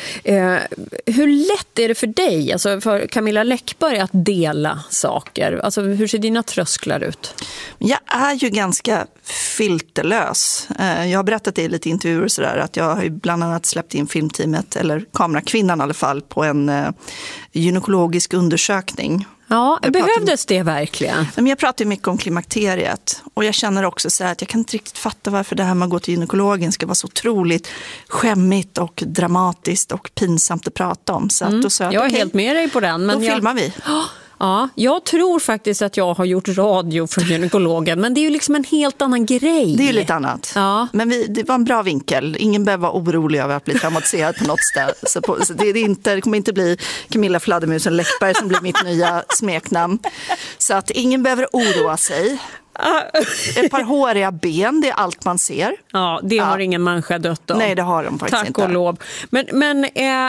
Hur lätt är det för dig, alltså för Camilla Läckberg, att dela saker? Alltså, hur ser dina trösklar ut? Jag är ju ganska filterlös. Jag har berättat det i lite intervjuer så där, att jag har ju bland annat släppt in filmteamet, eller kamerakvinnan i alla fall, på en gynekologisk undersökning. Ja, behövdes det verkligen? Men jag pratar ju mycket om klimakteriet och jag känner också så här att jag kan inte riktigt fatta varför det här med att gå till gynekologen ska vara så otroligt skämmigt och dramatiskt och pinsamt att prata om. Så att då sa jag är helt med dig på den. Men då filmar vi. Ja, jag tror faktiskt att jag har gjort radio för gynekologen, men det är ju liksom en helt annan grej. Det är ju lite annat. Ja. Men det var en bra vinkel. Ingen behöver vara orolig över att bli traumatiserad på något ställe. Så det kommer inte bli Camilla Fladdermusen Läckberg som blir mitt nya smeknamn. Så att ingen behöver oroa sig. Ett par håriga ben, det är allt man ser. Ja, det har ingen människa dött av. Nej, det har de faktiskt inte. Tack och lov. Men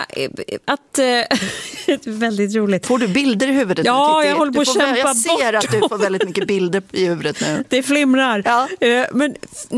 att väldigt roligt. Får du bilder i huvudet? Ja, jag håller på att kämpa jag ser att du får väldigt mycket bilder i huvudet nu. Det flimrar. Ja. Men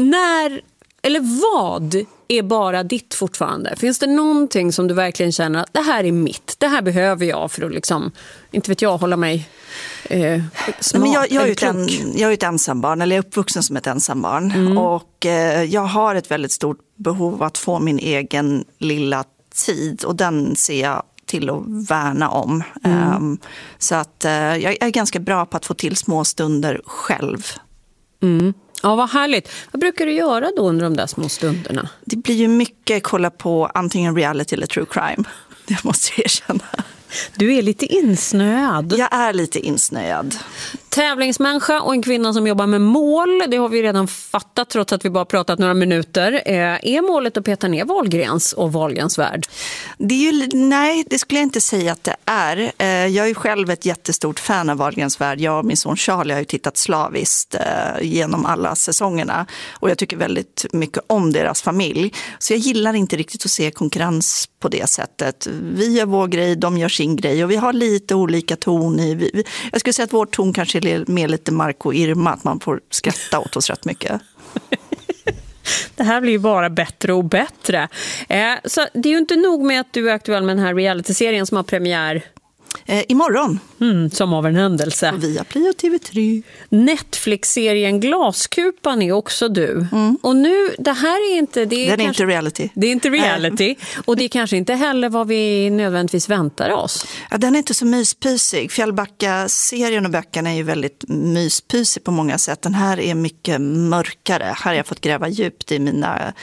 vad är bara ditt fortfarande? Finns det någonting som du verkligen känner att det här är mitt, det här behöver jag för att liksom, inte vet jag, hålla mig smart? Men jag är ett ensambarn, eller jag är uppvuxen som ett ensambarn. Och jag har ett väldigt stort behov att få min egen lilla tid och den ser jag till att värna om. Så att jag är ganska bra på att få till små stunder själv. Ja, vad härligt. Vad brukar du göra då under de där små stunderna? Det blir ju mycket kolla på antingen reality eller true crime. Det måste jag erkänna. Du är lite insnöad. Jag är lite insnöad. Tävlingsmänniska och en kvinna som jobbar med mål. Det har vi redan fattat trots att vi bara pratat några minuter. Är målet att peta ner Wahlgrens och Wahlgrens värld? Nej, det skulle jag inte säga att det är. Jag är ju själv ett jättestort fan av Wahlgrens värld. Jag och min son Charlie har ju tittat slaviskt genom alla säsongerna. Och jag tycker väldigt mycket om deras familj. Så jag gillar inte riktigt att se konkurrens på det sättet. Vi gör vår grej, de gör sin grej. Och vi har lite olika ton i. Jag skulle säga att vår ton kanske är mer lite Marco Irma, att man får skratta åt oss rätt mycket. Det här blir ju bara bättre och bättre. Så det är ju inte nog med att du är aktuell med den här reality-serien som har premiär imorgon. Som av en händelse. Via Play och TV3. Netflix-serien Glaskupan är också du. Och nu, det här är inte... Det är den är inte reality. Det är inte reality. Och det är kanske inte heller vad vi nödvändigtvis väntar oss. Ja, den är inte så myspysig. Fjällbacka-serien och böckerna är ju väldigt myspysig på många sätt. Den här är mycket mörkare. Här har jag fått gräva djupt i mina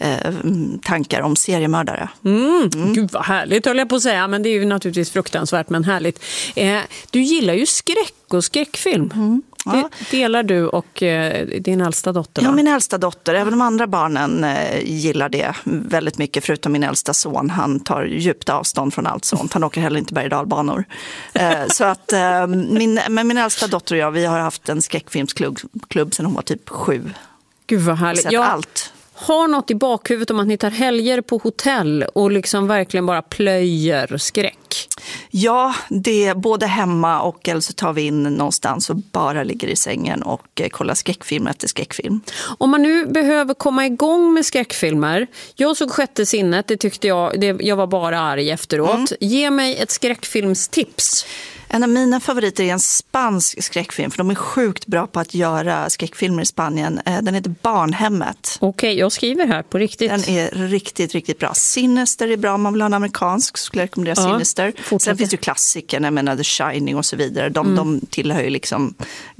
tankar om seriemördare. Gud vad härligt höll jag på att säga. Men det är ju naturligtvis fruktansvärt men härligt. Du gillar ju skräck och skräckfilm. Ja. Det delar du och din äldsta dotter, va? Ja, min äldsta dotter. Även de andra barnen gillar det väldigt mycket, förutom min äldsta son. Han tar djupt avstånd från allt sånt. Han åker heller inte berg- och dalbanor. Så att min äldsta dotter och jag, vi har haft en skräckfilmsklubb sedan hon var typ 7. Gud vad härligt. Sett allt. Har något i bakhuvudet om att ni tar helger på hotell och liksom verkligen bara plöjer skräck? Ja, det är både hemma och eller så tar vi in någonstans och bara ligger i sängen och kollar skräckfilm efter skräckfilm. Om man nu behöver komma igång med skräckfilmer, jag såg Sjätte sinnet, det tyckte jag var bara arg efteråt. Ge mig ett skräckfilmstips. En av mina favoriter är en spansk skräckfilm, för de är sjukt bra på att göra skräckfilmer i Spanien. Den heter Barnhemmet. Okej, jag skriver här på riktigt. Den är riktigt, riktigt bra. Sinister är bra, om man vill ha en amerikansk så skulle jag rekommendera Sinister. Sen finns det ju klassiker, jag menar The Shining och så vidare. De tillhör ju liksom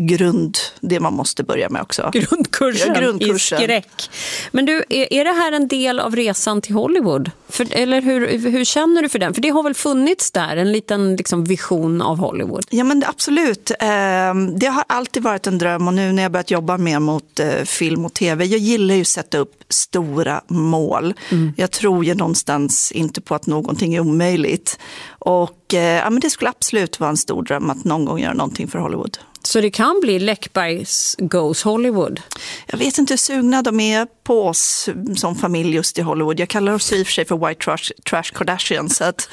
det man måste börja med också. Grundkursen i skräck. Men du, är det här en del av resan till Hollywood? Eller hur känner du för den? För det har väl funnits där, en liten liksom vision av Hollywood? Ja, men absolut. Det har alltid varit en dröm, och nu när jag börjat jobba mer mot film och tv, jag gillar ju att sätta upp stora mål. Jag tror ju någonstans inte på att någonting är omöjligt. Och men det skulle absolut vara en stor dröm att någon gång göra någonting för Hollywood. Så det kan bli Läckbergs Goes Hollywood? Jag vet inte hur sugna de är på oss som familj just i Hollywood. Jag kallar oss i och för sig för White Trash Kardashians. Så att,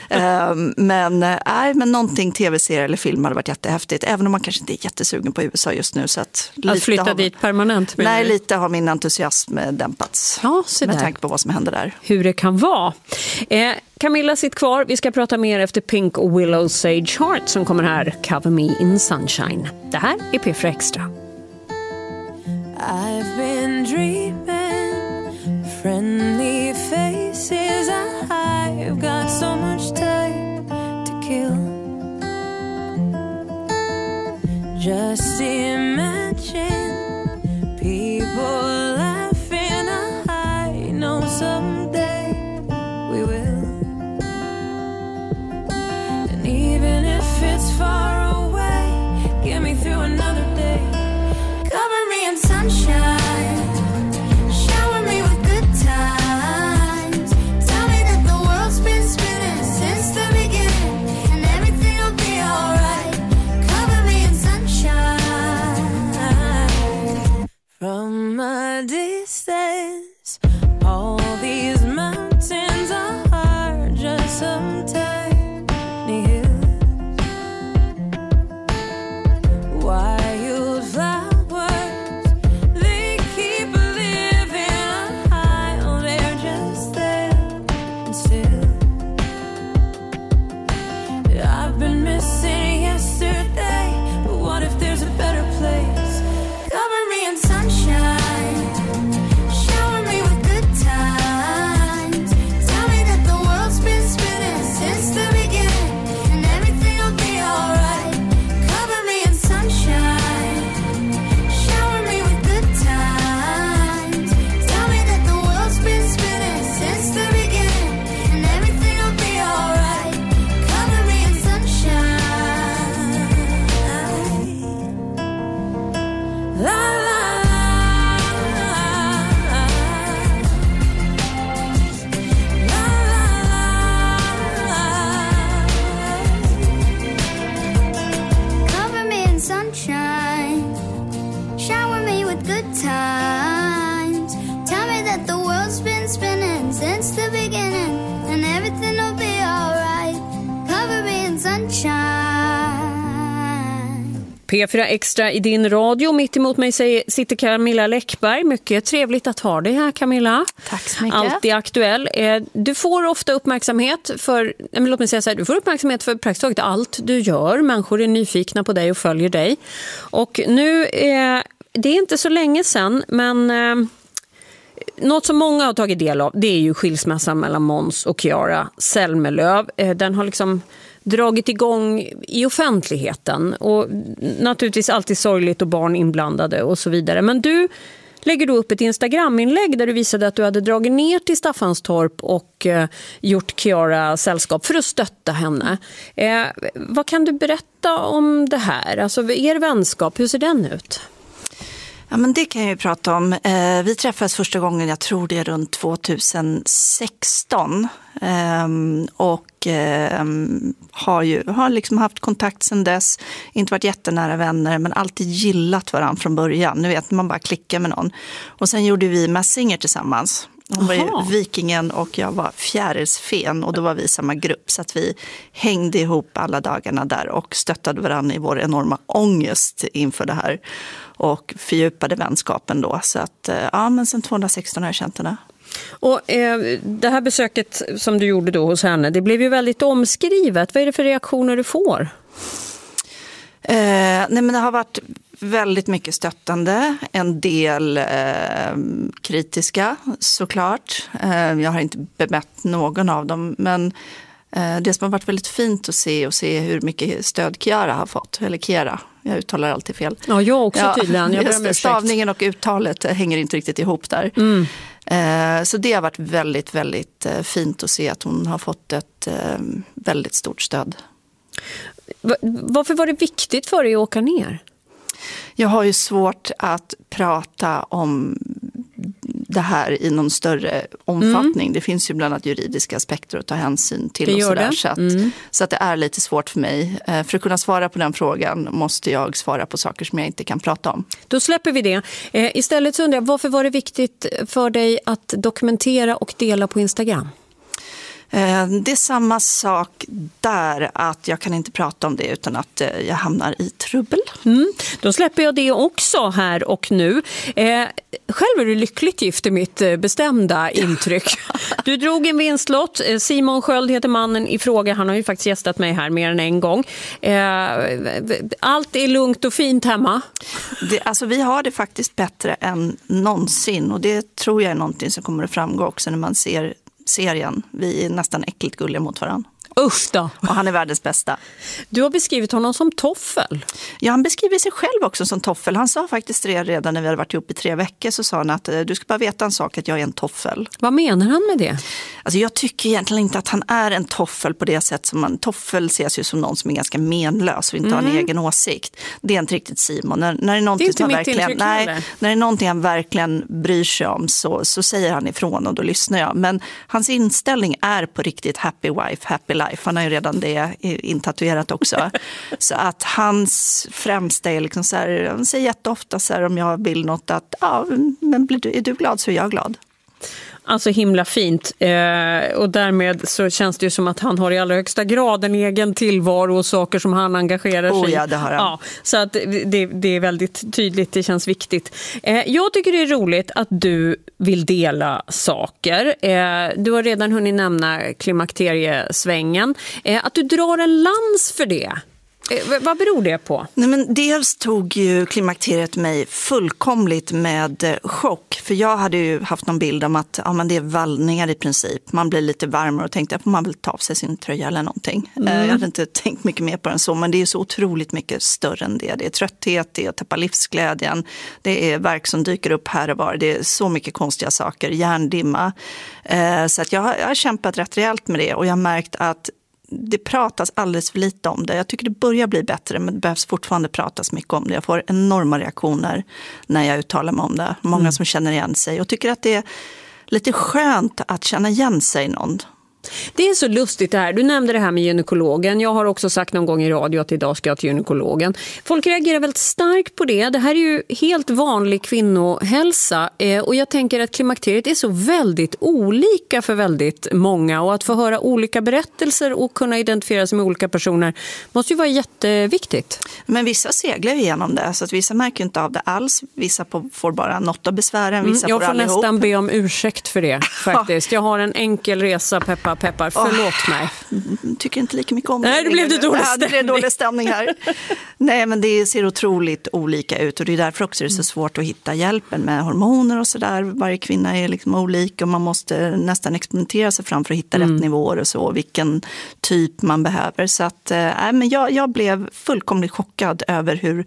men någonting tv-serie eller film hade varit jättehäftigt. Även om man kanske inte är jättesugen på USA just nu. Så att flytta dit permanent? Nej, lite har min entusiasm dämpats. Ja, med tanke på vad som händer där. Hur det kan vara. Camilla, sitt kvar. Vi ska prata mer efter Pink och Willow Sage Heart som kommer här. Cover Me in Sunshine. Det här är P4 Extra. I've been dreaming friendly faces. I've got so much time to kill. Just imagine people laughing. I know someday we will. And even if it's far away, get me through another day. Cover me in sunshine, shower me with good times. Tell me that the world's been spinning since the beginning, and everything will be alright. Cover me in sunshine. From a distance, all these mountains are just some tiny hills. Wildflowers, they keep living high. Oh, they're just there and still. I've been missing yesterday, but what if there's a better place? Cover me in sunshine, shower me with good times. Tell me that the world's been spinning since the beginning, and everything will be alright. Cover me in sunshine, shower me with good times. Tell me that the world's been spinning since the beginning, and everything will be alright. Cover me in sunshine. La la cover me in sunshine, shower me with good times. Tell me that the world's been spinning since the beginning, and everything will be alright. Cover me in sunshine. P4 Extra i din radio. Mitt emot mig sitter Camilla Läckberg. Mycket trevligt att ha dig här, Camilla. Tack så mycket. Alltid aktuell. Du får ofta uppmärksamhet för, låt mig säga så här, du får uppmärksamhet för praktiskt taget allt du gör. Människor är nyfikna på dig och följer dig. Och nu, det är inte så länge sedan, men något som många har tagit del av, det är ju skilsmässan mellan Måns och Chiara Selmelöv. Den har liksom dragit igång i offentligheten och naturligtvis alltid sorgligt och barn inblandade och så vidare. Men du lägger då upp ett Instagram-inlägg där du visade att du hade dragit ner till Staffanstorp och gjort Chiara sällskap för att stötta henne. Vad kan du berätta om det här? Alltså er vänskap, hur ser den ut? Ja, men det kan jag ju prata om. Vi träffades första gången, jag tror det är runt 2016. Och har liksom haft kontakt sedan dess. Inte varit jättenära vänner, men alltid gillat varandra från början. Nu vet man bara klickar med någon. Och sen gjorde vi Mässinger tillsammans. Hon var ju vikingen och jag var fjärilsfen och då var vi i samma grupp så att vi hängde ihop alla dagarna där och stöttade varandra i vår enorma ångest inför det här och fördjupade vänskapen då. Så att men sen 2016 har jag känt henne. Och det här besöket som du gjorde då hos henne, det blev ju väldigt omskrivet. Vad är det för reaktioner du får? Nej, men det har varit väldigt mycket stöttande, en del kritiska såklart. Jag har inte bemött någon av dem, men det som har varit väldigt fint att se hur mycket stöd Chiara har fått, eller Chiara, jag uttalar alltid fel. Ja, jag också tydligen. Jag stavningen och uttalet hänger inte riktigt ihop där. Så det har varit väldigt, väldigt fint att se att hon har fått ett väldigt stort stöd. Varför var det viktigt för dig att åka ner? Jag har ju svårt att prata om det här i någon större omfattning. Det finns ju bland annat juridiska aspekter att ta hänsyn till. Och sådär, så att det är lite svårt för mig. För att kunna svara på den frågan måste jag svara på saker som jag inte kan prata om. Då släpper vi det. Istället så undrar jag, varför var det viktigt för dig att dokumentera och dela på Instagram? Det är samma sak där, att jag kan inte prata om det utan att jag hamnar i trubbel. Då släpper jag det också här och nu. Själv är du lyckligt gift i mitt bestämda intryck. Du drog en vinstlott. Simon Sköld heter mannen i fråga. Han har ju faktiskt gästat mig här mer än en gång. Allt är lugnt och fint hemma. Alltså vi har det faktiskt bättre än någonsin och det tror jag är någonting som kommer att framgå också när man ser serien. Vi är nästan äckligt gulliga mot varandra. Usch då. Och han är världens bästa. Du har beskrivit honom som toffel. Ja, han beskriver sig själv också som toffel. Han sa faktiskt det redan när vi hade varit ihop i 3 veckor, så sa han att du ska bara veta en sak, att jag är en toffel. Vad menar han med det? Alltså jag tycker egentligen inte att han är en toffel på det sätt som man, toffel ses ju som någon som är ganska menlös och inte har en egen åsikt. Det är inte riktigt Simon. När det är någonting som när det är någonting han verkligen bryr sig om så säger han ifrån och då lyssnar jag. Men hans inställning är på riktigt happy wife, happy life. Han har ju redan det intatuerat också. Så att hans främsta är liksom så här, han säger jätteofta så här, om jag vill något att men är du glad så är jag glad. Alltså himla fint. Och därmed så känns det ju som att han har i allra högsta grad en egen tillvaro och saker som han engagerar sig i. Ja, det har han. Ja, så att det är väldigt tydligt, det känns viktigt. Jag tycker det är roligt att du vill dela saker. Du har redan hunnit nämna klimakteriesvängen. Att du drar en lans för det. Vad beror det på? Nej, men dels tog ju klimakteriet mig fullkomligt med chock. För jag hade ju haft någon bild om att men det är vallningar i princip. Man blir lite varmare och tänkte att man vill ta av sig sin tröja eller någonting. Jag hade inte tänkt mycket mer på den så, men det är ju så otroligt mycket större än det. Det är trötthet, det är att tappa livsglädjen, det är verk som dyker upp här och var. Det är så mycket konstiga saker, hjärndimma. Så att jag har kämpat rätt rejält med det och jag har märkt att det pratas alldeles för lite om det. Jag tycker det börjar bli bättre, men det behövs fortfarande pratas mycket om det. Jag får enorma reaktioner när jag uttalar mig om det. Många som känner igen sig och tycker att det är lite skönt att känna igen sig i någon. Det är så lustigt det här. Du nämnde det här med gynekologen. Jag har också sagt någon gång i radio att idag ska jag till gynekologen. Folk reagerar väldigt starkt på det. Det här är ju helt vanlig kvinnohälsa. Och jag tänker att klimakteriet är så väldigt olika för väldigt många. Och att få höra olika berättelser och kunna identifiera sig med olika personer måste ju vara jätteviktigt. Men vissa seglar igenom det, så att vissa märker inte av det alls. Vissa får bara något av besvären, vissa jag får allihop. Jag får nästan be om ursäkt för det faktiskt. Jag har en enkel resa, peppar. Förlåt mig. Tycker inte lika mycket om det. Nej, det blev dålig stämning här. Nej, men det ser otroligt olika ut och det är därför också det är så svårt att hitta hjälpen med hormoner och sådär. Varje kvinna är liksom olik och man måste nästan experimentera sig fram för att hitta rätt nivåer och så, vilken typ man behöver. Så att, men jag blev fullkomligt chockad över hur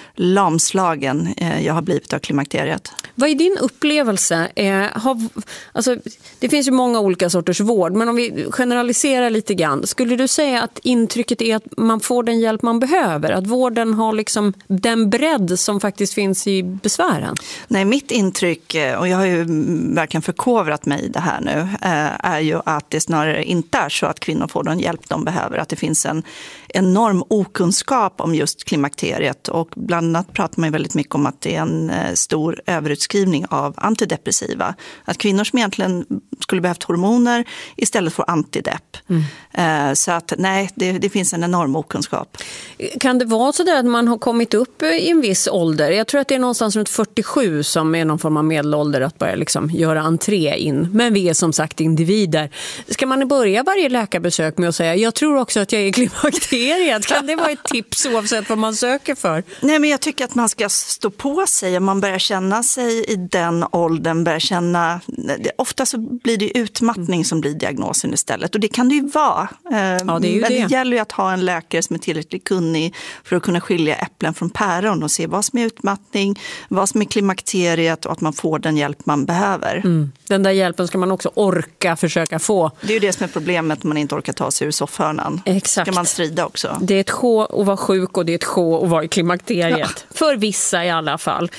lamslagen jag har blivit av klimakteriet. Vad är din upplevelse? Alltså, det finns ju många olika sorters vård, men om vi generaliserar lite grann, skulle du säga att intrycket är att man får den hjälp man behöver? Att vården har liksom den bredd som faktiskt finns i besvären? Nej, mitt intryck, och jag har ju verkligen förkovrat mig i det här nu, är ju att det snarare inte är så att kvinnor får den hjälp de behöver. Att det finns en enorm okunskap om just klimakteriet, och bland annat pratar man ju väldigt mycket om att det är en stor överutskrivning av antidepressiva. Att kvinnor som egentligen skulle behövt hormoner istället får antidepp. Så att nej, det finns en enorm okunskap. Kan det vara så där att man har kommit upp i en viss ålder? Jag tror att det är någonstans runt 47 som är någon form av medelålder att börja liksom göra entré in. Men vi är som sagt individer. Ska man börja varje läkarbesök med att säga jag tror också att jag är klimakteriet? Kan det vara ett tips oavsett vad man söker för? Nej, men jag tycker att man ska stå på sig om man börjar känna sig i den åldern, börjar känna, ofta så blir det utmattning som blir diagnosen istället, och det kan det ju vara. Ja, det är ju men det gäller ju att ha en läkare som är tillräckligt kunnig för att kunna skilja äpplen från päron och se vad som är utmattning, vad som är klimakteriet, och att man får den hjälp man behöver. Den där hjälpen ska man också orka försöka få. Det är ju det som är problemet om man inte orkar ta sig ur soffhörnan. Exakt. Ska man strida också. Det är ett sjå att vara sjuk och det är ett sjå att vara i klimakteriet. Ja. För vissa i alla fall.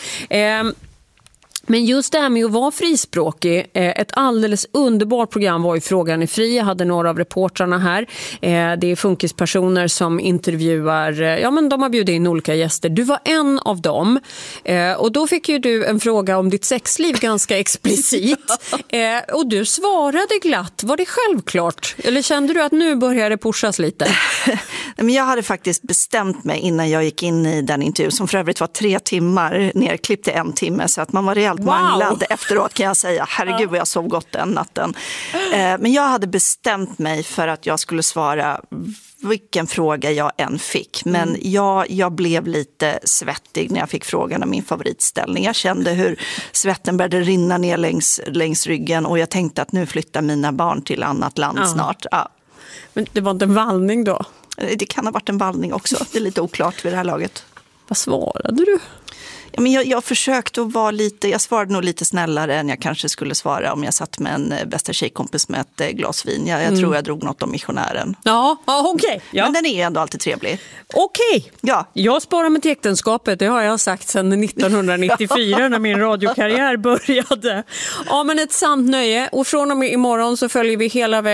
Men just det här med att vara frispråkig, ett alldeles underbart program var ju Frågan är fri. Jag hade några av reportrarna här. Det är funkispersoner som intervjuar, ja men de har bjudit in olika gäster. Du var en av dem. Och då fick ju du en fråga om ditt sexliv ganska explicit. Och du svarade glatt. Var det självklart? Eller kände du att nu börjar det pushas lite? Men jag hade faktiskt bestämt mig innan jag gick in i den intervjun, som för övrigt var 3 timmar, nerklippt till 1 timme, så att man var rejält manglad efteråt, kan jag säga. Herregud vad jag sov gott den natten. Men jag hade bestämt mig för att jag skulle svara vilken fråga jag än fick. Men jag blev lite svettig när jag fick frågan om min favoritställning. Jag kände hur svetten började rinna ner längs ryggen, och jag tänkte att nu flyttar mina barn till annat land snart. Ja. Men det var inte en vallning då? Det kan ha varit en vallning också. Det är lite oklart vid det här laget. Vad svarade du? Ja, men jag försökte att vara lite, jag svarade nog lite snällare än jag kanske skulle svara om jag satt med en bästa tjejkompis med ett glas vin. Jag tror jag drog något om missionären. Ja, okej. Ja. Men den är ändå alltid trevlig. Okej. Ja. Jag sparar med äktenskapet, det har jag sagt sedan 1994 när min radiokarriär började. Ja, men ett sant nöje. Och från och med imorgon så följer vi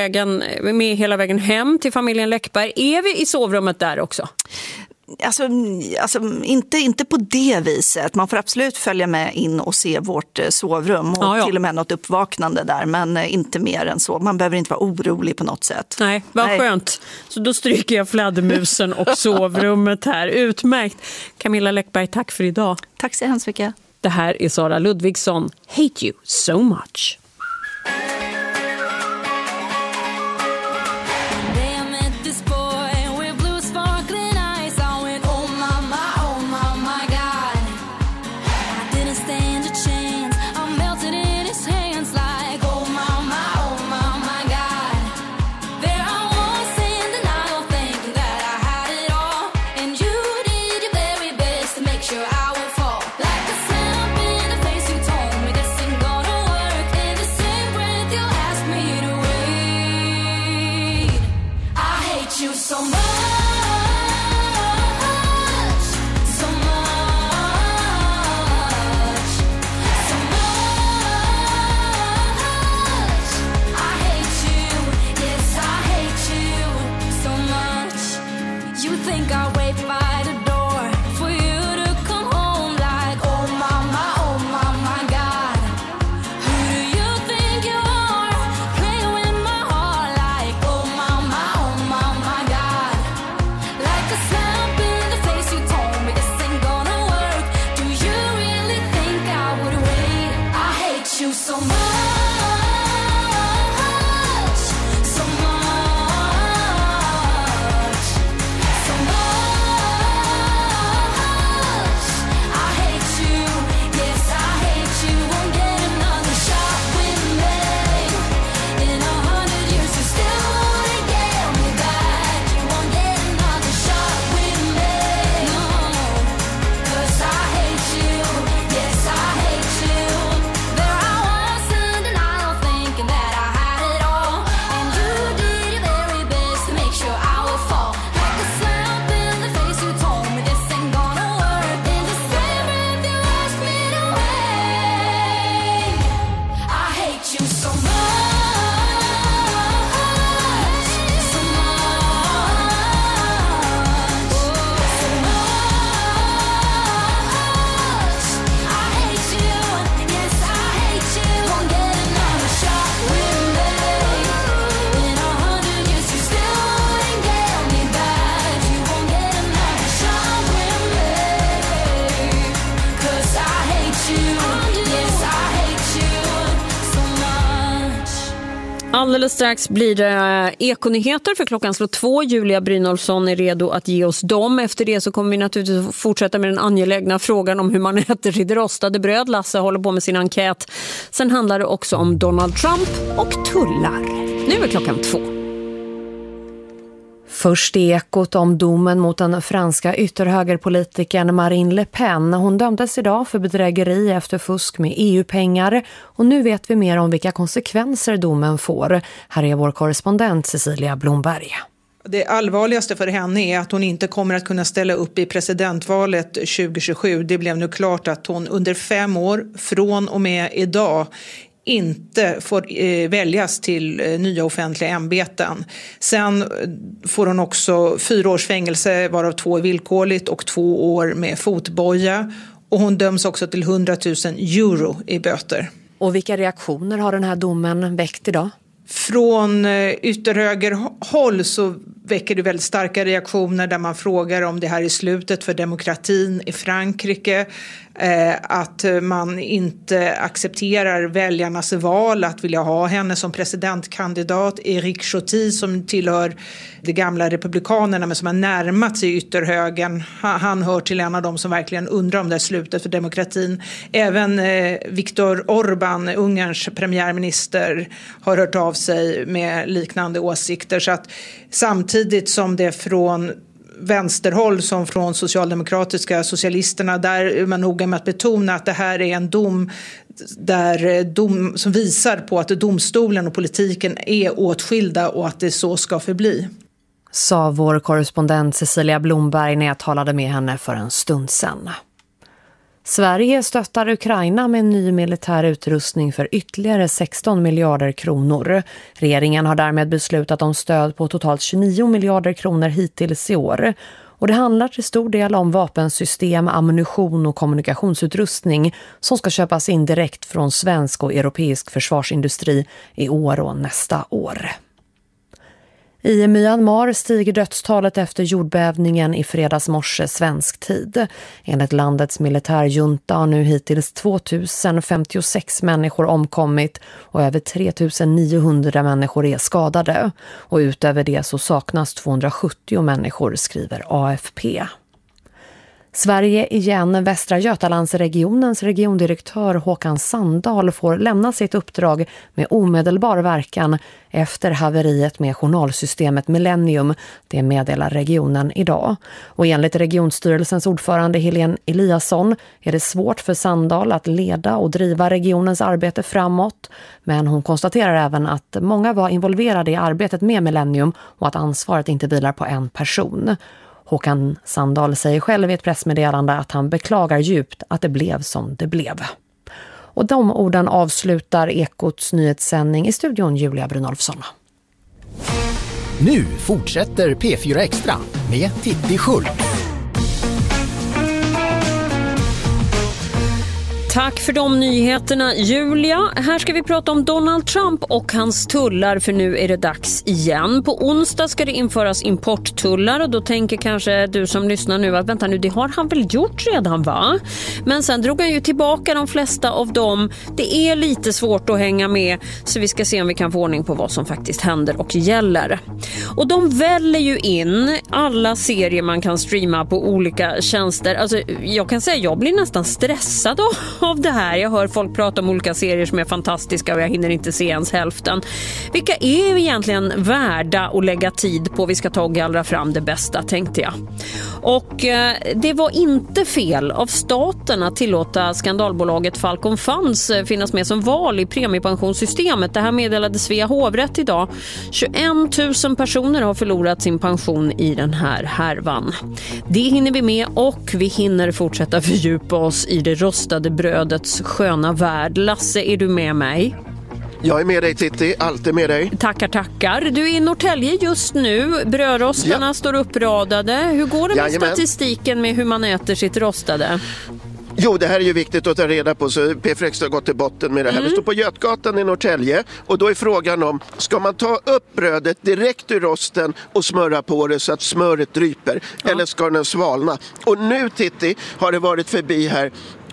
hela vägen hem till familjen Läckberg. Är vi i sovrummet där också? Alltså inte på det viset. Man får absolut följa med in och se vårt sovrum och till och med något uppvaknande där, men inte mer än så. Man behöver inte vara orolig på något sätt. Nej, vad skönt. Så då stryker jag fladdermusen och sovrummet här. Utmärkt. Camilla Läckberg, tack för idag. Tack så hemskt mycket. Det här är Sara Ludvigsson. Hate you so much. Yes, Alldeles strax blir det ekonyheter för klockan slår 2. Julia Brynolfsson är redo att ge oss dem. Efter det så kommer vi naturligtvis fortsätta med den angelägna frågan om hur man äter sitt rostade bröd. Lasse håller på med sin enkät. Sen handlar det också om Donald Trump och tullar. Nu är klockan 2. Först ekot om domen mot den franska ytterhögerpolitikern Marine Le Pen. Hon dömdes idag för bedrägeri efter fusk med EU-pengar och nu vet vi mer om vilka konsekvenser domen får. Här är vår korrespondent Cecilia Blomberg. Det allvarligaste för henne är att hon inte kommer att kunna ställa upp i presidentvalet 2027. Det blev nu klart att hon under 5 år från och med idag inte får väljas till nya offentliga ämbeten. Sen får hon också 4 års fängelse, varav 2 villkorligt och 2 år med fotboja. Och hon döms också till 100 000 euro i böter. Och vilka reaktioner har den här domen väckt idag? Från ytterhögerhåll så väcker det väldigt starka reaktioner där man frågar om det här är slutet för demokratin i Frankrike. Att man inte accepterar väljarnas val att vilja ha henne som presidentkandidat. Eric Ciotti som tillhör de gamla republikanerna men som har närmat sig ytterhögern. Han hör till en av dem som verkligen undrar om det är slutet för demokratin. Även Viktor Orbán, Ungerns premiärminister, har hört av sig med liknande åsikter. Så att samtidigt som det från vänsterhåll som från socialdemokratiska socialisterna, där är man noga med att betona att det här är en dom som visar på att domstolen och politiken är åtskilda och att det så ska förbli. Sa vår korrespondent Cecilia Blomberg när jag talade med henne för en stund sedan. Sverige stöttar Ukraina med ny militär utrustning för ytterligare 16 miljarder kronor. Regeringen har därmed beslutat om stöd på totalt 29 miljarder kronor hittills i år. Och det handlar till stor del om vapensystem, ammunition och kommunikationsutrustning som ska köpas in direkt från svensk och europeisk försvarsindustri i år och nästa år. I Myanmar stiger dödstalet efter jordbävningen i fredags morse svensk tid. Enligt landets militärjunta har nu hittills 2056 människor omkommit och över 3900 människor är skadade. Och utöver det så saknas 270 människor, skriver AFP. Sverige igen. Västra Götalandsregionens regiondirektör Håkan Sandahl får lämna sitt uppdrag med omedelbar verkan efter haveriet med journalsystemet Millennium. Det meddelar regionen idag. Och enligt regionstyrelsens ordförande Helene Eliasson är det svårt för Sandahl att leda och driva regionens arbete framåt. Men hon konstaterar även att många var involverade i arbetet med Millennium och att ansvaret inte vilar på en person. Håkan Sandahl säger själv i ett pressmeddelande att han beklagar djupt att det blev som det blev. Och de orden avslutar Ekots nyhetssändning. I studion Julia Brynolfsson. Nu fortsätter P4 Extra med Titti Schultz. Tack för de nyheterna, Julia. Här ska vi prata om Donald Trump och hans tullar, för nu är det dags igen. På onsdag ska det införas importtullar och då tänker kanske du som lyssnar nu att vänta nu, det har han väl gjort redan, va? Men sen drog han ju tillbaka de flesta av dem. Det är lite svårt att hänga med, så vi ska se om vi kan få ordning på vad som faktiskt händer och gäller. Och de väljer ju in alla serier man kan streama på olika tjänster. Alltså, jag kan säga jag blir nästan stressad av det här. Jag hör folk prata om olika serier som är fantastiska och jag hinner inte se ens hälften. Vilka är egentligen värda att lägga tid på? Vi ska ta och gallra fram det bästa, tänkte jag. Och det var inte fel av staten att tillåta skandalbolaget Falcon Funds finnas med som val i premiepensionssystemet. Det här meddelades via hovrätt idag. 21 000 personer har förlorat sin pension i den här härvan. Det hinner vi med, och vi hinner fortsätta fördjupa oss i det rostade brödets sköna värld. Lasse, är du med mig? Jag är med dig, Titti. Alltid med dig. Tackar. Du är i Norrtälje just nu. Brödrostarna står uppradade. Hur går det med statistiken med hur man äter sitt rostade? Jo, det här är ju viktigt att ta reda på, så P4 Extra har gått till botten med det här. Vi står på Götgatan i Norrtälje och då är frågan om, ska man ta upp brödet direkt ur rosten och smöra på det så att smöret dryper, eller ska den svalna? Och nu, Titti, har det varit förbi här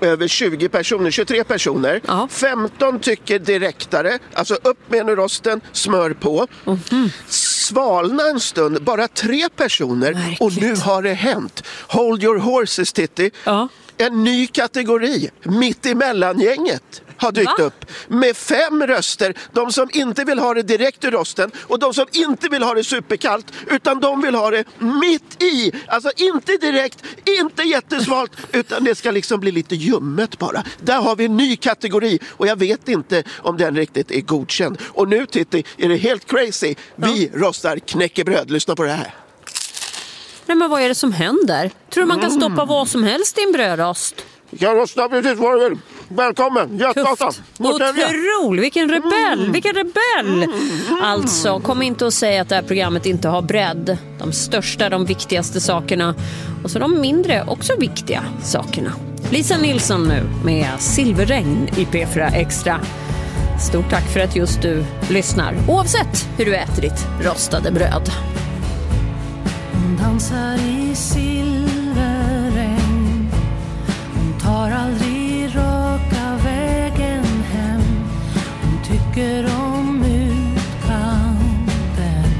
över 20 personer, 23 personer. 15 tycker direktare, alltså upp med nu rosten, smör på. Svalna en stund, bara 3 personer. Och nu har det hänt. Hold your horses, Titti. En ny kategori, mitt i mellangänget, har dykt upp med 5 röster. De som inte vill ha det direkt ur rosten och de som inte vill ha det superkallt, utan de vill ha det mitt i. Alltså inte direkt, inte jättesvalt, utan det ska liksom bli lite ljummet bara. Där har vi en ny kategori och jag vet inte om den riktigt är godkänd. Och nu, Titti, är det helt crazy. Vi rostar knäckebröd. Lyssna på det här. Nej, men vad är det som händer? Tror du man kan stoppa vad som helst i en brödrost? Jag rostar precis vad du vill. Välkommen, Götgatan. Otroligt, vilken rebell. Alltså, kom inte och säga att det här programmet inte har bredd. De största, de viktigaste sakerna. Och så de mindre, också viktiga sakerna. Lisa Nilsson nu med Silverregn i P4 Extra. Stort tack för att just du lyssnar, oavsett hur du äter ditt rostade bröd. Hon dansar i silverregn. Hon tar aldrig raka vägen hem. Hon tycker om utkanten.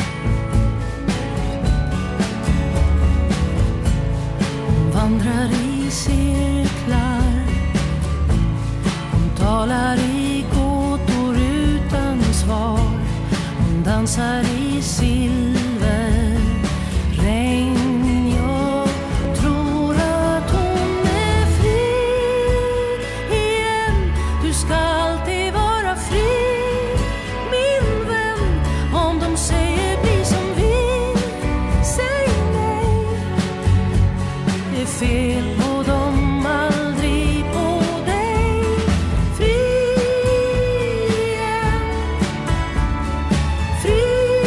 Hon vandrar i cirklar. Hon talar i gåtor utan svar. Hon dansar i silverregn. Jag tror att hon är fri igen. Du ska alltid vara fri, min vän. Om de säger bli som vi, säg nej. Det är fel på dem, aldrig på dig. Fri igen. Fri.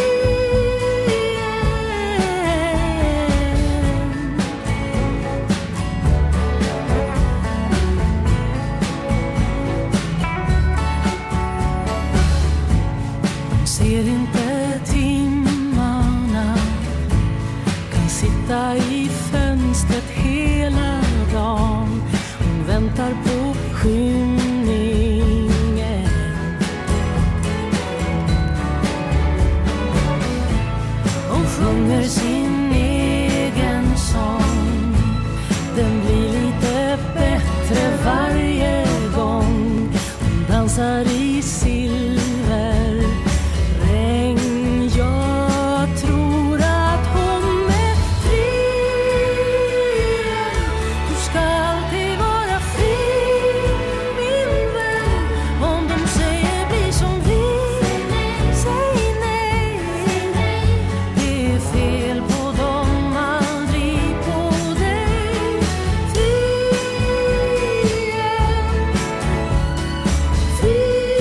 Ser inte timmarna, kan sitta i fönstret hela dagen. Hon väntar på skymningen. Hon sjunger sin egen sång. Den blir lite bättre varje gång. Hon dansar i silver. Jag tror att hon är fri. Du ska alltid vara fri, min vän. Om de säger bli som vi, säg nej. Det är fel på dem, aldrig på dig. Fri igen. Fri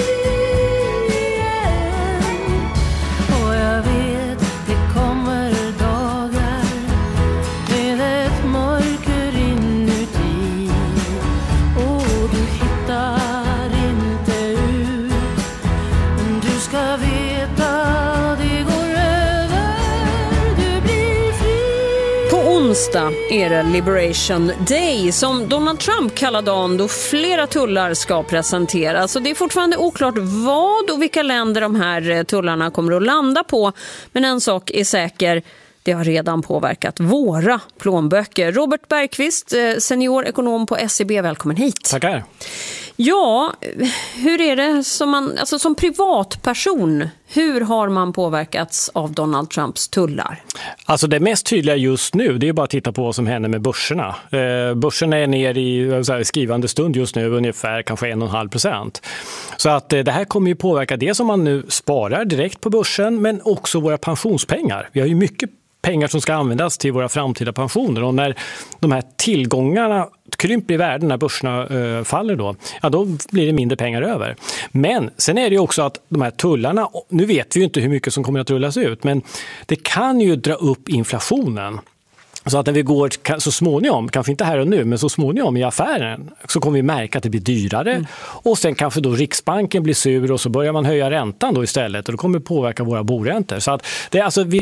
igen. Och jag vet det kommer dagar med ett mörker inuti. Och du hittar inte ut. Men du ska veta det går över. Du blir fri. På onsdag är det Liberation Day, som Donald Trump kallar dagen då flera tullar ska presenteras. Så det är fortfarande oklart vad och vilka länder de här tullarna kommer att landa på. Men en sak är säker, det har redan påverkat våra plånböcker. Robert Bergqvist, senior ekonom på SEB, välkommen hit. Tackar. Ja, hur är det som privatperson? Hur har man påverkats av Donald Trumps tullar? Alltså det mest tydliga just nu, det är bara att titta på vad som händer med börserna. Börsen är ner i skrivande stund just nu ungefär kanske 1,5%. Så att det här kommer ju påverka det som man nu sparar direkt på börsen, men också våra pensionspengar. Vi har ju mycket pengar som ska användas till våra framtida pensioner, och när de här tillgångarna krymper i värden när börserna faller då blir det mindre pengar över. Men sen är det ju också att de här tullarna, nu vet vi ju inte hur mycket som kommer att rullas ut, men det kan ju dra upp inflationen. Så att när vi går så småningom, kanske inte här och nu, men så småningom i affären, så kommer vi märka att det blir dyrare. Och sen kanske då Riksbanken blir sur och så börjar man höja räntan då istället, och det kommer påverka våra boräntor. Så att det är alltså, vi